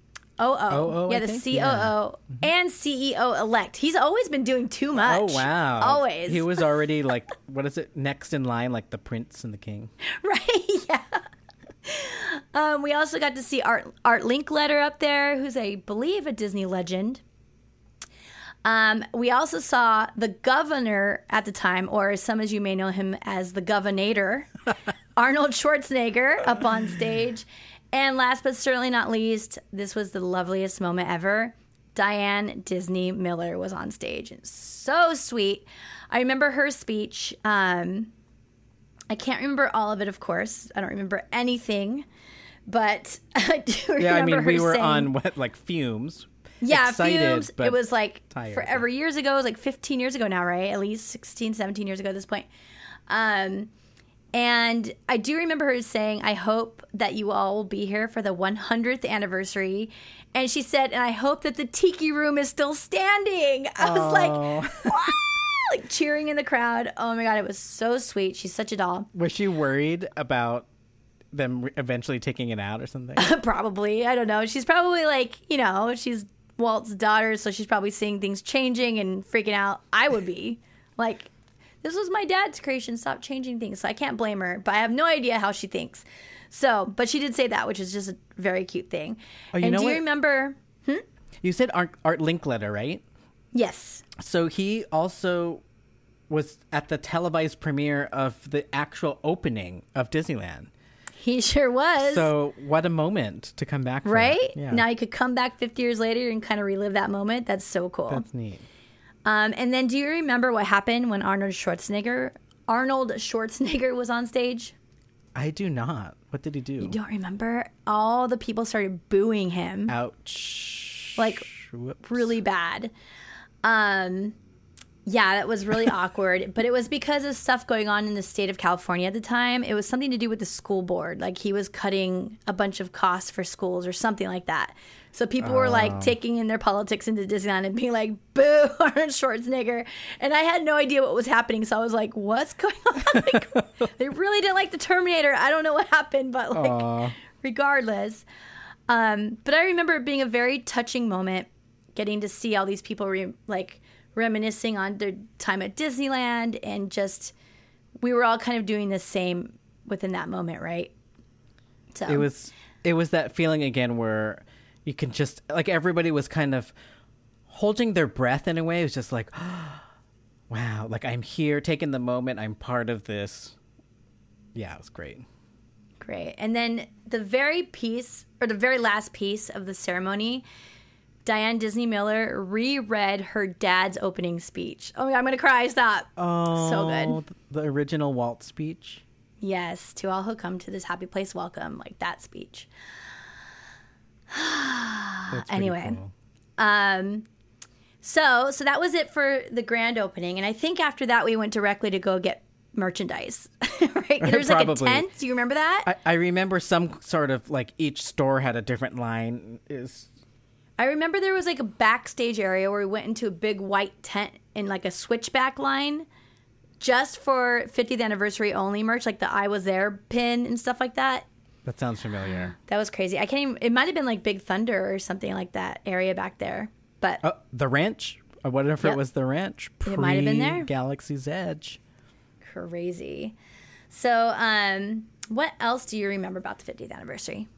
I Yeah, the think, COO yeah. and CEO elect. He's always been doing too much. Oh, wow. Always. He was already like, what is it, next in line, like the prince and the king. Right, yeah. We also got to see Art Linkletter up there, who's, I believe, a Disney legend. We also saw the governor at the time, or some of you may know him as the Governator, Arnold Schwarzenegger, up on stage. And last but certainly not least, this was the loveliest moment ever. Diane Disney Miller was on stage. And so sweet. I remember her speech. I can't remember all of it, of course. I don't remember anything. But I do remember Yeah, I mean, we her were saying, on, what, like fumes? yeah, Excited, Fumes. but It was like tired. forever years ago. It was like 15 years ago now, right? At least 16, 17 years ago at this point. And I do remember her saying, I hope that you all will be here for the 100th anniversary. And she said, and I hope that the Tiki Room is still standing. I was like, wow! Like cheering in the crowd. Oh my God, it was so sweet. She's such a doll. Was she worried about them eventually taking it out or something? Probably. I don't know. She's probably like, you know, she's Walt's daughter, so she's probably seeing things changing and freaking out. I would be. Like, this was my dad's creation. Stop changing things. So I can't blame her, but I have no idea how she thinks. So, but she did say that, which is just a very cute thing. Oh, you and know do what? you remember? You said Art Linkletter, right? Yes. So he also was at the televised premiere of the actual opening of Disneyland. He sure was. So what a moment to come back from. right? Yeah. Now you could come back 50 years later and kind of relive that moment. That's so cool. That's neat. And then do you remember what happened when Arnold Schwarzenegger was on stage? I do not. What did he do? You don't remember? All the people started booing him. Ouch. Like, Whoops. really bad. Yeah, that was really awkward. But it was because of stuff going on in the state of California at the time. It was something to do with the school board. Like, he was cutting a bunch of costs for schools or something like that. So people were like taking in their politics into Disneyland and being like, boo, Arnold Schwarzenegger. And I had no idea what was happening. So I was like, what's going on? Like, they really didn't like the Terminator. I don't know what happened, but like, regardless. But I remember it being a very touching moment, getting to see all these people reminiscing on their time at Disneyland, and just we were all kind of doing the same within that moment, right? So It was that feeling again where you can just, like, everybody was kind of holding their breath in a way. It was just like, wow, like, I'm here, taking the moment, I'm part of this. Yeah, it was great. Great. And then the very last piece of the ceremony, Diane Disney Miller reread her dad's opening speech. Oh my God, I'm going to cry. Stop. Oh, So good. The original Walt speech. Yes, to all who come to this happy place, welcome. Like that speech. That's pretty Anyway. cool. So that was it for the grand opening. And I think after that, we went directly to go get merchandise. Right? There's like a Probably. tent. Do you remember that? I remember some sort of like each store had a different line. I remember there was like a backstage area where we went into a big white tent in like a switchback line just for 50th anniversary only merch, like the I Was There pin and stuff like that. That sounds familiar. That was crazy. I can't even, it might have been like Big Thunder or something like that area back there. But Oh, the ranch. What if Yep. it was the ranch? It might have been there. Galaxy's Edge. crazy. So, what else do you remember about the 50th anniversary?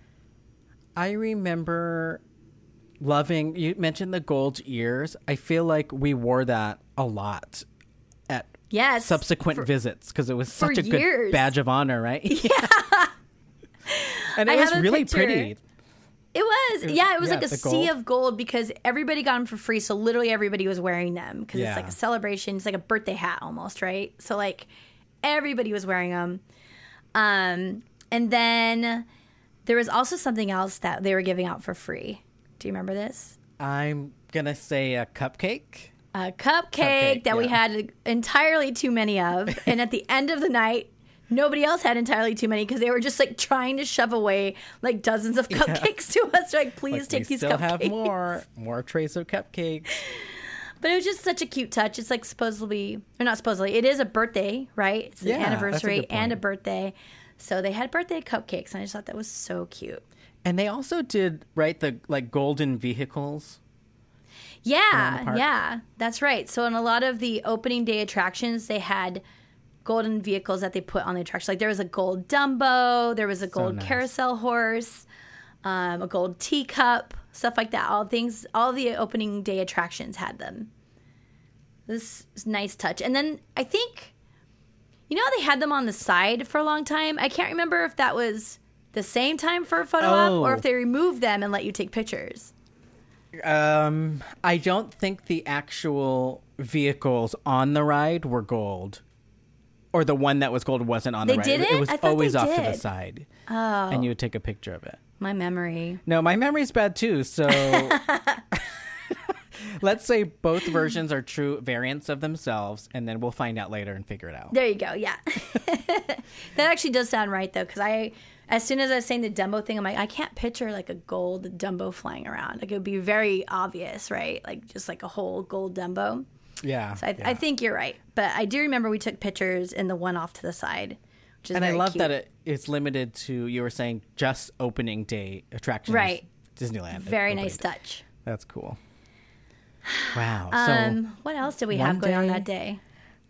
I remember loving, you mentioned the gold ears. I feel like we wore that a lot at Yes. subsequent visits because it was for such a good years. badge of honor, right? Yeah. And it I was have a really picture. pretty. It was. Yeah, it was yeah, like a the sea gold. of gold because everybody got them for free. So literally everybody was wearing them because Yeah. it's like a celebration. It's like a birthday hat almost, right? So like everybody was wearing them. And then there was also something else that they were giving out for free. Do you remember this? I'm going to say a cupcake. A cupcake Cupcake, that we yeah. had entirely too many of. And at the end of the night, nobody else had entirely too many because they were just like trying to shove away like dozens of cupcakes to us. They're like, please Like, take we these still cupcakes. have more trays of cupcakes. But it was just such a cute touch. It's like supposedly, or not supposedly, it is a birthday, right? It's an Yeah, that's a anniversary good and a point. birthday. So they had birthday cupcakes, and I just thought that was so cute. And they also did, right, the like golden vehicles. Around the Yeah, park. yeah, that's right. So in a lot of the opening day attractions, they had golden vehicles that they put on the attraction. Like there was a gold Dumbo, there was a gold nice. carousel horse, a gold teacup, stuff like that. All the opening day attractions had them. This is a nice touch. And then I think, you know, how they had them on the side for a long time. I can't remember if that was the same time for a photo op or Oh. if they removed them and let you take pictures. I don't think the actual vehicles on the ride were gold. Or the one that was gold wasn't on They the ride. didn't? It was I thought always they off to the did. side. Oh, And you would take a picture of it. my memory. No, my memory's bad too, so let's say both versions are true variants of themselves, and then we'll find out later and figure it out. There you go. Yeah. That actually does sound right, though, because as soon as I was saying the Dumbo thing, I'm like, I can't picture like a gold Dumbo flying around. Like it would be very obvious, right? Like just like a whole gold Dumbo. Yeah. So I think you're right. But I do remember we took pictures in the one off to the side, which is And I very love cute. that it's limited to, you were saying, just opening day attractions. Right. Disneyland. Very opening nice day. touch. That's cool. Wow. So What else did we one have going on day- that day?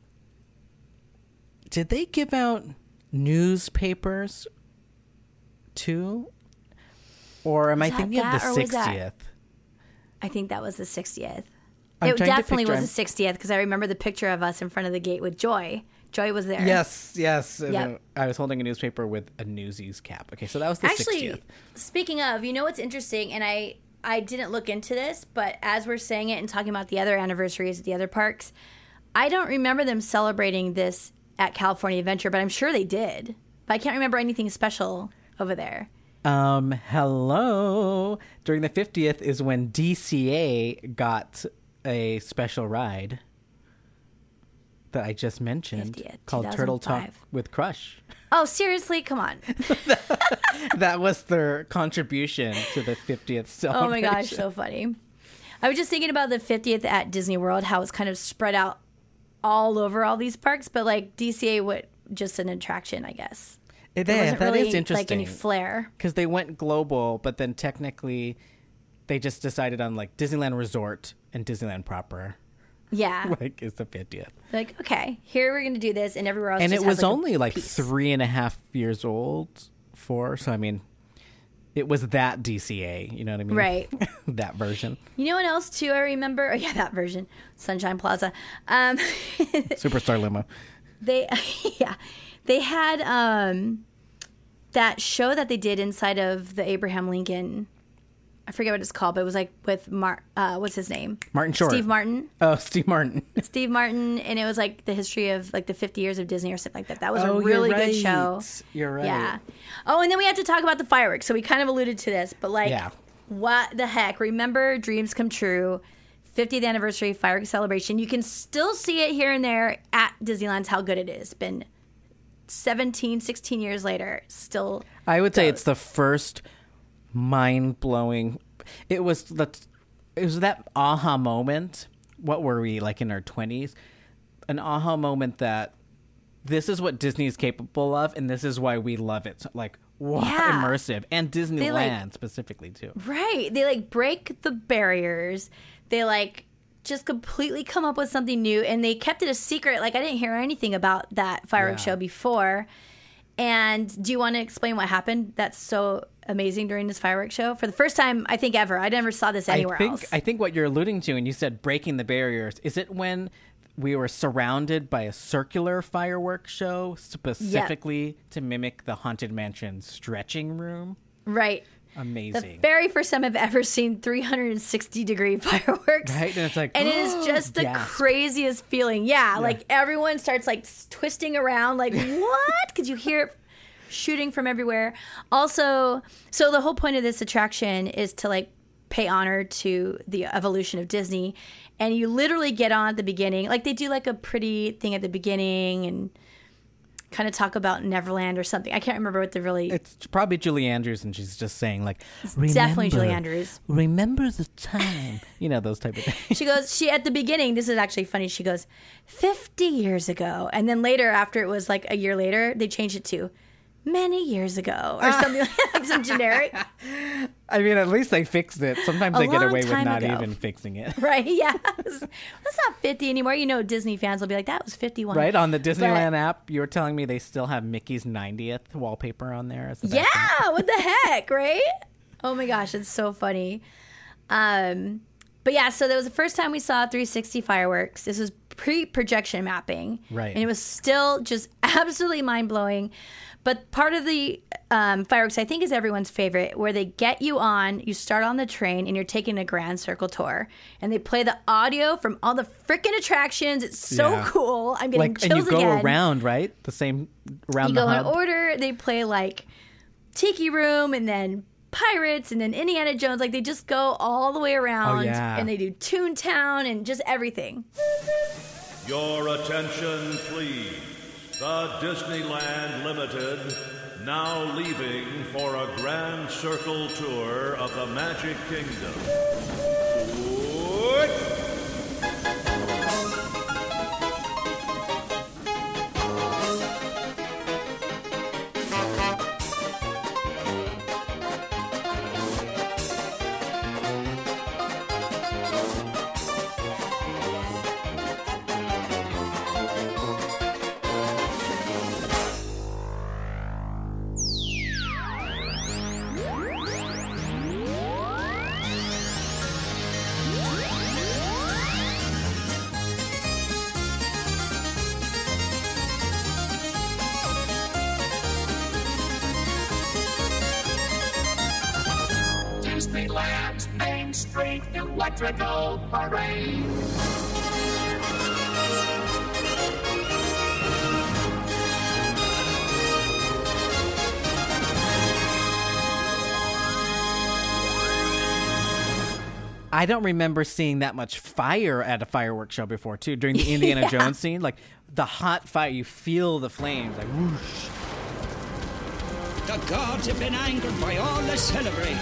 did they give out newspapers too? Or am I that thinking of that, the or was that- 60th? I think that was the 60th. I'm It trying to definitely picture- was the 60th because I remember the picture of us in front of the gate with Joy. Joy was there. Yes. And Yep. I was holding a newspaper with a Newsies cap. Okay, so that was the Actually, 60th. speaking of, you know what's interesting, and I didn't look into this, but as we're saying it and talking about the other anniversaries at the other parks, I don't remember them celebrating this at California Adventure, but I'm sure they did. But I can't remember anything special over there. Hello. During the 50th is when DCA got a special ride that I just mentioned 50th, called Turtle Talk 2005. with Crush. Oh, seriously? Come on. That was their contribution to the 50th celebration. Oh my gosh, so funny. I was just thinking about the 50th at Disney World, how it's kind of spread out all over all these parks, but like DCA was just an attraction, I guess. There wasn't that really is interesting. like any flair. Because they went global, but then technically they just decided on like Disneyland Resort and Disneyland proper. Yeah. Like is the 50th. Like, okay, here we're going to do this, and everywhere else And just it has, was like, a only like piece. 3.5 years old so I mean it was that DCA, you know what I mean? Right. That version. You know what else, too, I remember? Oh, yeah, that version. Sunshine Plaza. Superstar limo. They had that show that they did inside of the Abraham Lincoln I forget what it's called, but it was like with what's his name? Martin Short. Steve Martin. Oh, Steve Martin. Steve Martin, and it was like the history of like the 50 years of Disney or something like that. That was a Oh, really you're good right. show. You're right. Yeah. Oh, and then we have to talk about the fireworks. So we kind of alluded to this, but like, Yeah. what the heck? Remember Dreams Come True, 50th anniversary fireworks celebration. You can still see it here and there at Disneyland's how good it is. Been 17, 16 years later, still. I would say it's the first mind-blowing. It was that aha moment. What were we, like in our 20s? An aha moment that this is what Disney is capable of, and this is why we love it. So, like, wow, Yeah. immersive. And Disneyland specifically, too. Right. They like break the barriers. They like just completely come up with something new, and they kept it a secret. Like I didn't hear anything about that fireworks Yeah. show before. And do you want to explain what happened that's so amazing during this fireworks show? For the first time, I think ever. I never saw this anywhere else. I think what you're alluding to, and you said breaking the barriers, is it when we were surrounded by a circular fireworks show specifically to mimic the Haunted Mansion stretching room? Right. The Amazing. very first time I've ever seen 360-degree fireworks. Right? And it's like, And it is just the gasp. craziest feeling. Yeah, like everyone starts like twisting around, like, what? Because you hear it shooting from everywhere. Also, so the whole point of this attraction is to like pay honor to the evolution of Disney. And you literally get on at the beginning. Like they do like a pretty thing at the beginning and kind of talk about Neverland or something. I can't remember what the really... It's probably Julie Andrews, and she's just saying, like, definitely Julie Andrews. Remember the time. You know, those type of things. She goes, at the beginning, this is actually funny. She goes, 50 years ago. And then later, after it was like a year later, they changed it to many years ago or something like some generic. I mean, at least they fixed it. Sometimes they get long away with time not ago. even fixing it. Right? Yeah. That's not 50 anymore. You know, Disney fans will be like, that was 51. Right? On the Disneyland app, you were telling me they still have Mickey's 90th wallpaper on there. As the background. Yeah. What the heck? Right? Oh my gosh. It's so funny. But yeah, so that was the first time we saw 360 fireworks. This was pre-projection mapping. Right. And it was still just absolutely mind-blowing. But part of the fireworks, I think, is everyone's favorite, where they get you on, you start on the train, and you're taking a Grand Circle tour. And they play the audio from all the freaking attractions. It's so Yeah. cool. I'm getting And you chills go again. around, right? The same around You the go in hub. order. They play, like, Tiki Room, and then Pirates, and then Indiana Jones. Like, they just go all the way around. Oh, yeah. And they do Toontown and just everything. Your attention, please. The Disneyland Limited now leaving for a Grand Circle tour of the Magic Kingdom. Disneyland's Main Street Electrical Parade. I don't remember seeing that much fire at a fireworks show before, too. During the Indiana Jones scene, like the hot fire, you feel the flames, like whoosh. The gods have been angered by all the celebrating.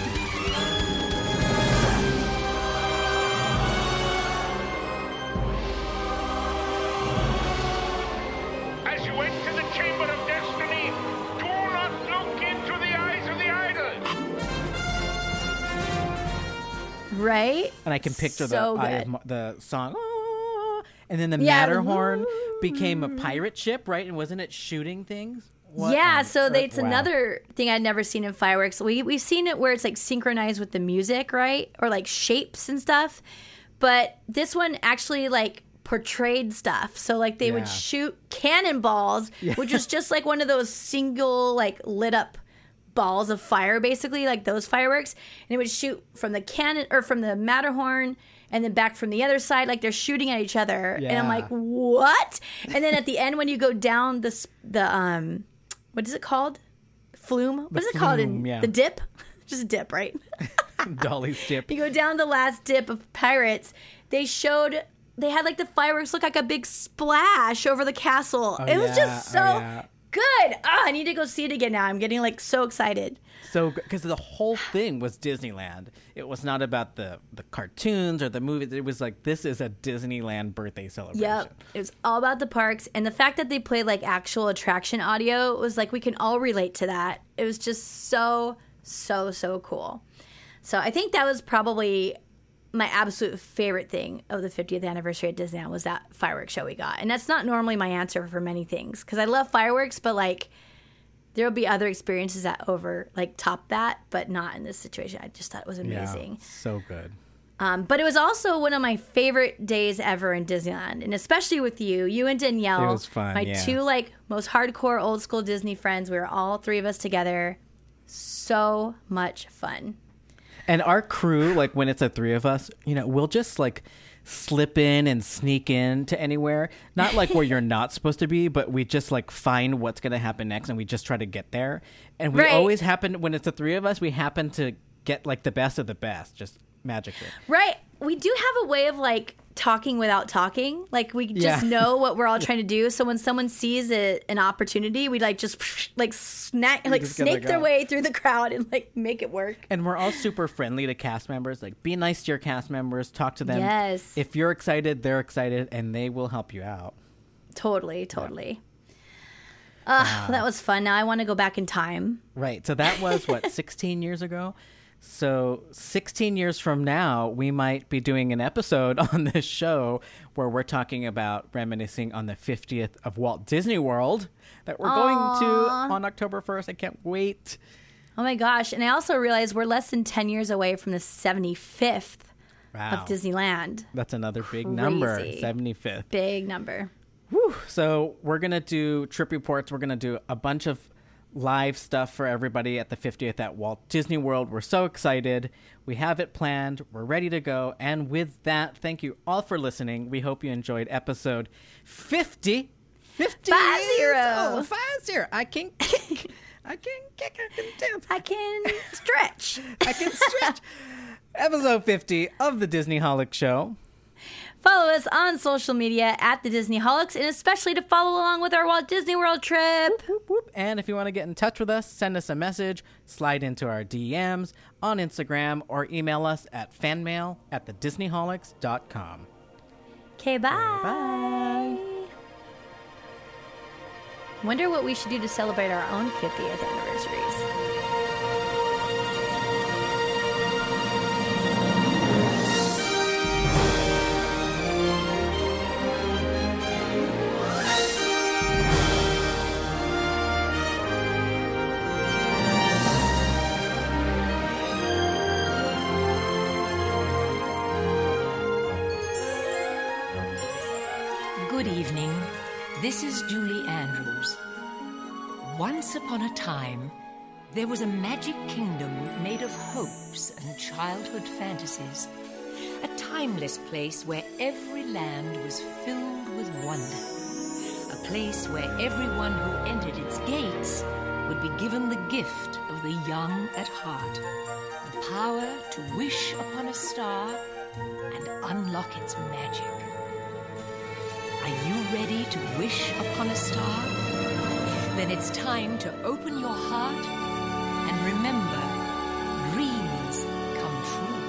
As you enter the Chamber of Destiny, do not look into the eyes of the idol. Right? And I can picture So the eye of good. the song. "Ah," and then the Yeah, Matterhorn woo. became a pirate ship, right? And wasn't it shooting things? What Yeah, on so earth? it's Wow. another thing I'd never seen in fireworks. We've seen it where it's like synchronized with the music, right? Or like shapes and stuff. But this one actually like portrayed stuff. So like they would Yeah. shoot cannonballs, which was just like one of those single like lit up balls of fire, basically, like those fireworks. And it would shoot from the cannon or from the Matterhorn and then back from the other side, like they're shooting at each other. And I'm like, what? And then at the end, when you go down the what is it called? Flume? What is it called? The dip? Just a dip, right? Dolly's dip. You go down the last dip of Pirates. They had like the fireworks look like a big splash over the castle. It was just so good. I need to go see it again now. I'm getting like so excited. So, because the whole thing was Disneyland. It was not about the cartoons or the movies. It was like, this is a Disneyland birthday celebration. Yep. It was all about the parks. And the fact that they played like actual attraction audio was like, we can all relate to that. It was just so cool. So I think that was probably my absolute favorite thing of the 50th anniversary at Disneyland was that fireworks show we got. And that's not normally my answer for many things because I love fireworks, but like there will be other experiences that top that, but not in this situation. I just thought it was amazing. Yeah, so good. But it was also one of my favorite days ever in Disneyland, and especially with you and Danielle. It was fun, my two most hardcore old school Disney friends. We were all three of us together. So much fun. And our crew, like when it's the three of us, we'll just like slip in and sneak in to anywhere. Not like where you're not supposed to be, but we just like find what's going to happen next and we just try to get there. And we always happen, when it's the three of us, we happen to get like the best of the best, just magically. Right. We do have a way of like talking without talking. Like we just know what we're all trying to do. So when someone sees an opportunity, we like just like snake their way through the crowd and like make it work. And we're all super friendly to cast members. Like be nice to your cast members, talk to them. Yes. If you're excited, they're excited and they will help you out. Totally. That was fun. Now I want to go back in time. Right. So that was 16 years ago? So 16 years from now, we might be doing an episode on this show where we're talking about reminiscing on the 50th of Walt Disney World that we're going to on October 1st. I can't wait. Oh my gosh. And I also realized we're less than 10 years away from the 75th of Disneyland. That's another big number, 75th. Big number. Whew. So we're going to do trip reports. We're going to do a bunch of live stuff for everybody at the 50th at Walt Disney World. We're so excited. We have it planned. We're ready to go. And with that, thank you all for listening. We hope you enjoyed episode 50. 50. 50. Oh, 50. I can kick. I can kick. I can dance. I can stretch. I can stretch. Episode 50 of the Disneyholics Show. Follow us on social media at the Disneyholics, and especially to follow along with our Walt Disney World trip. Whoop, whoop, whoop. And if you want to get in touch with us, send us a message, slide into our DMs on Instagram, or email us at fanmail@thedisneyholics.com. Okay, bye. Bye. Wonder what we should do to celebrate our own 50th anniversaries. Good evening. This is Julie Andrews. Once upon a time, there was a magic kingdom made of hopes and childhood fantasies. A timeless place where every land was filled with wonder. A place where everyone who entered its gates would be given the gift of the young at heart. The power to wish upon a star and unlock its magic. Are you ready to wish upon a star? Then it's time to open your heart and remember, dreams come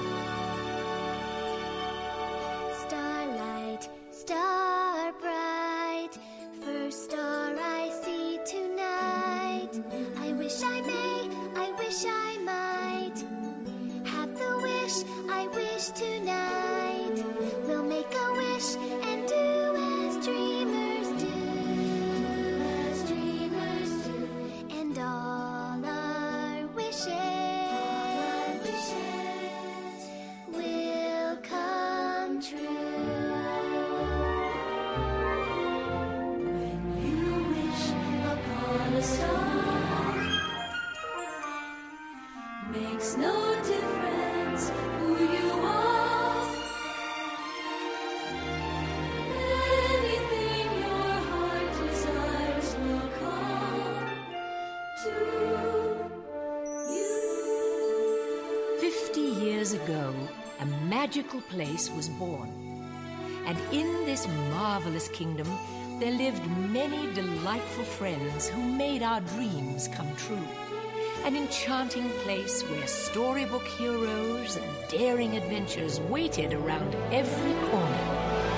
true. Starlight, star bright, first star I see tonight. I wish I may, I wish I might have the wish I wish tonight. We'll make a wish and do as dreamers do, and all our wishes magical place was born. And in this marvelous kingdom, there lived many delightful friends who made our dreams come true. An enchanting place where storybook heroes and daring adventures waited around every corner.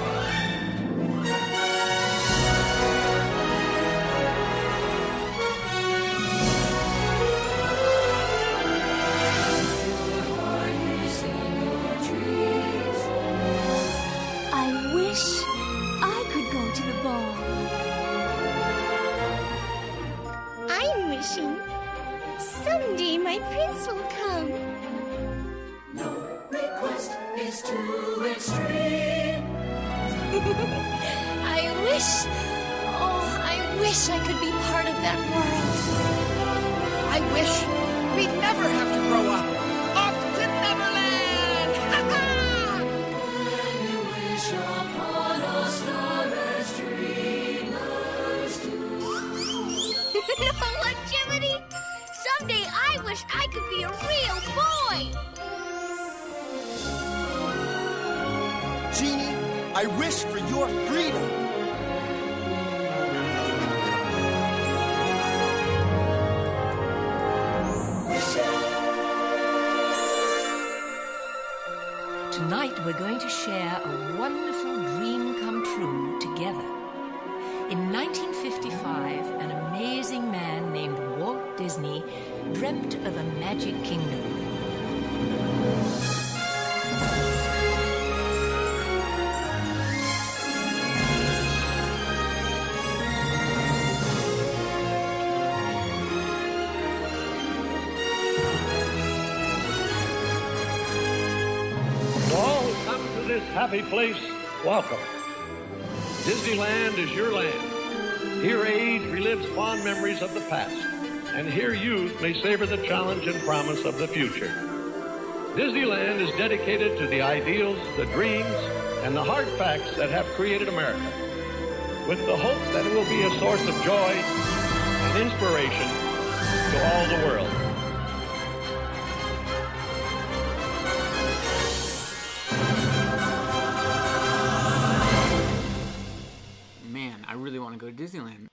I wish I could go to the ball. I'm wishing someday my prince will come. No request is too extreme. I wish I could be part of that world. I wish we'd never have to grow up. Off to Neverland! Wish upon a star as dreamers do. No, what, Jiminy? Someday I wish I could be a real boy. Genie, I wish for your freedom. Tonight we're going to share a wonderful dream come true together. In 1955, an amazing man named Walt Disney dreamt of a magic kingdom. To all who come to this happy place, welcome. Disneyland is your land. Here age relives fond memories of the past, and here youth may savor the challenge and promise of the future. Disneyland is dedicated to the ideals, the dreams, and the hard facts that have created America, with the hope that it will be a source of joy and inspiration to all the world. Man, I really want to go to Disneyland.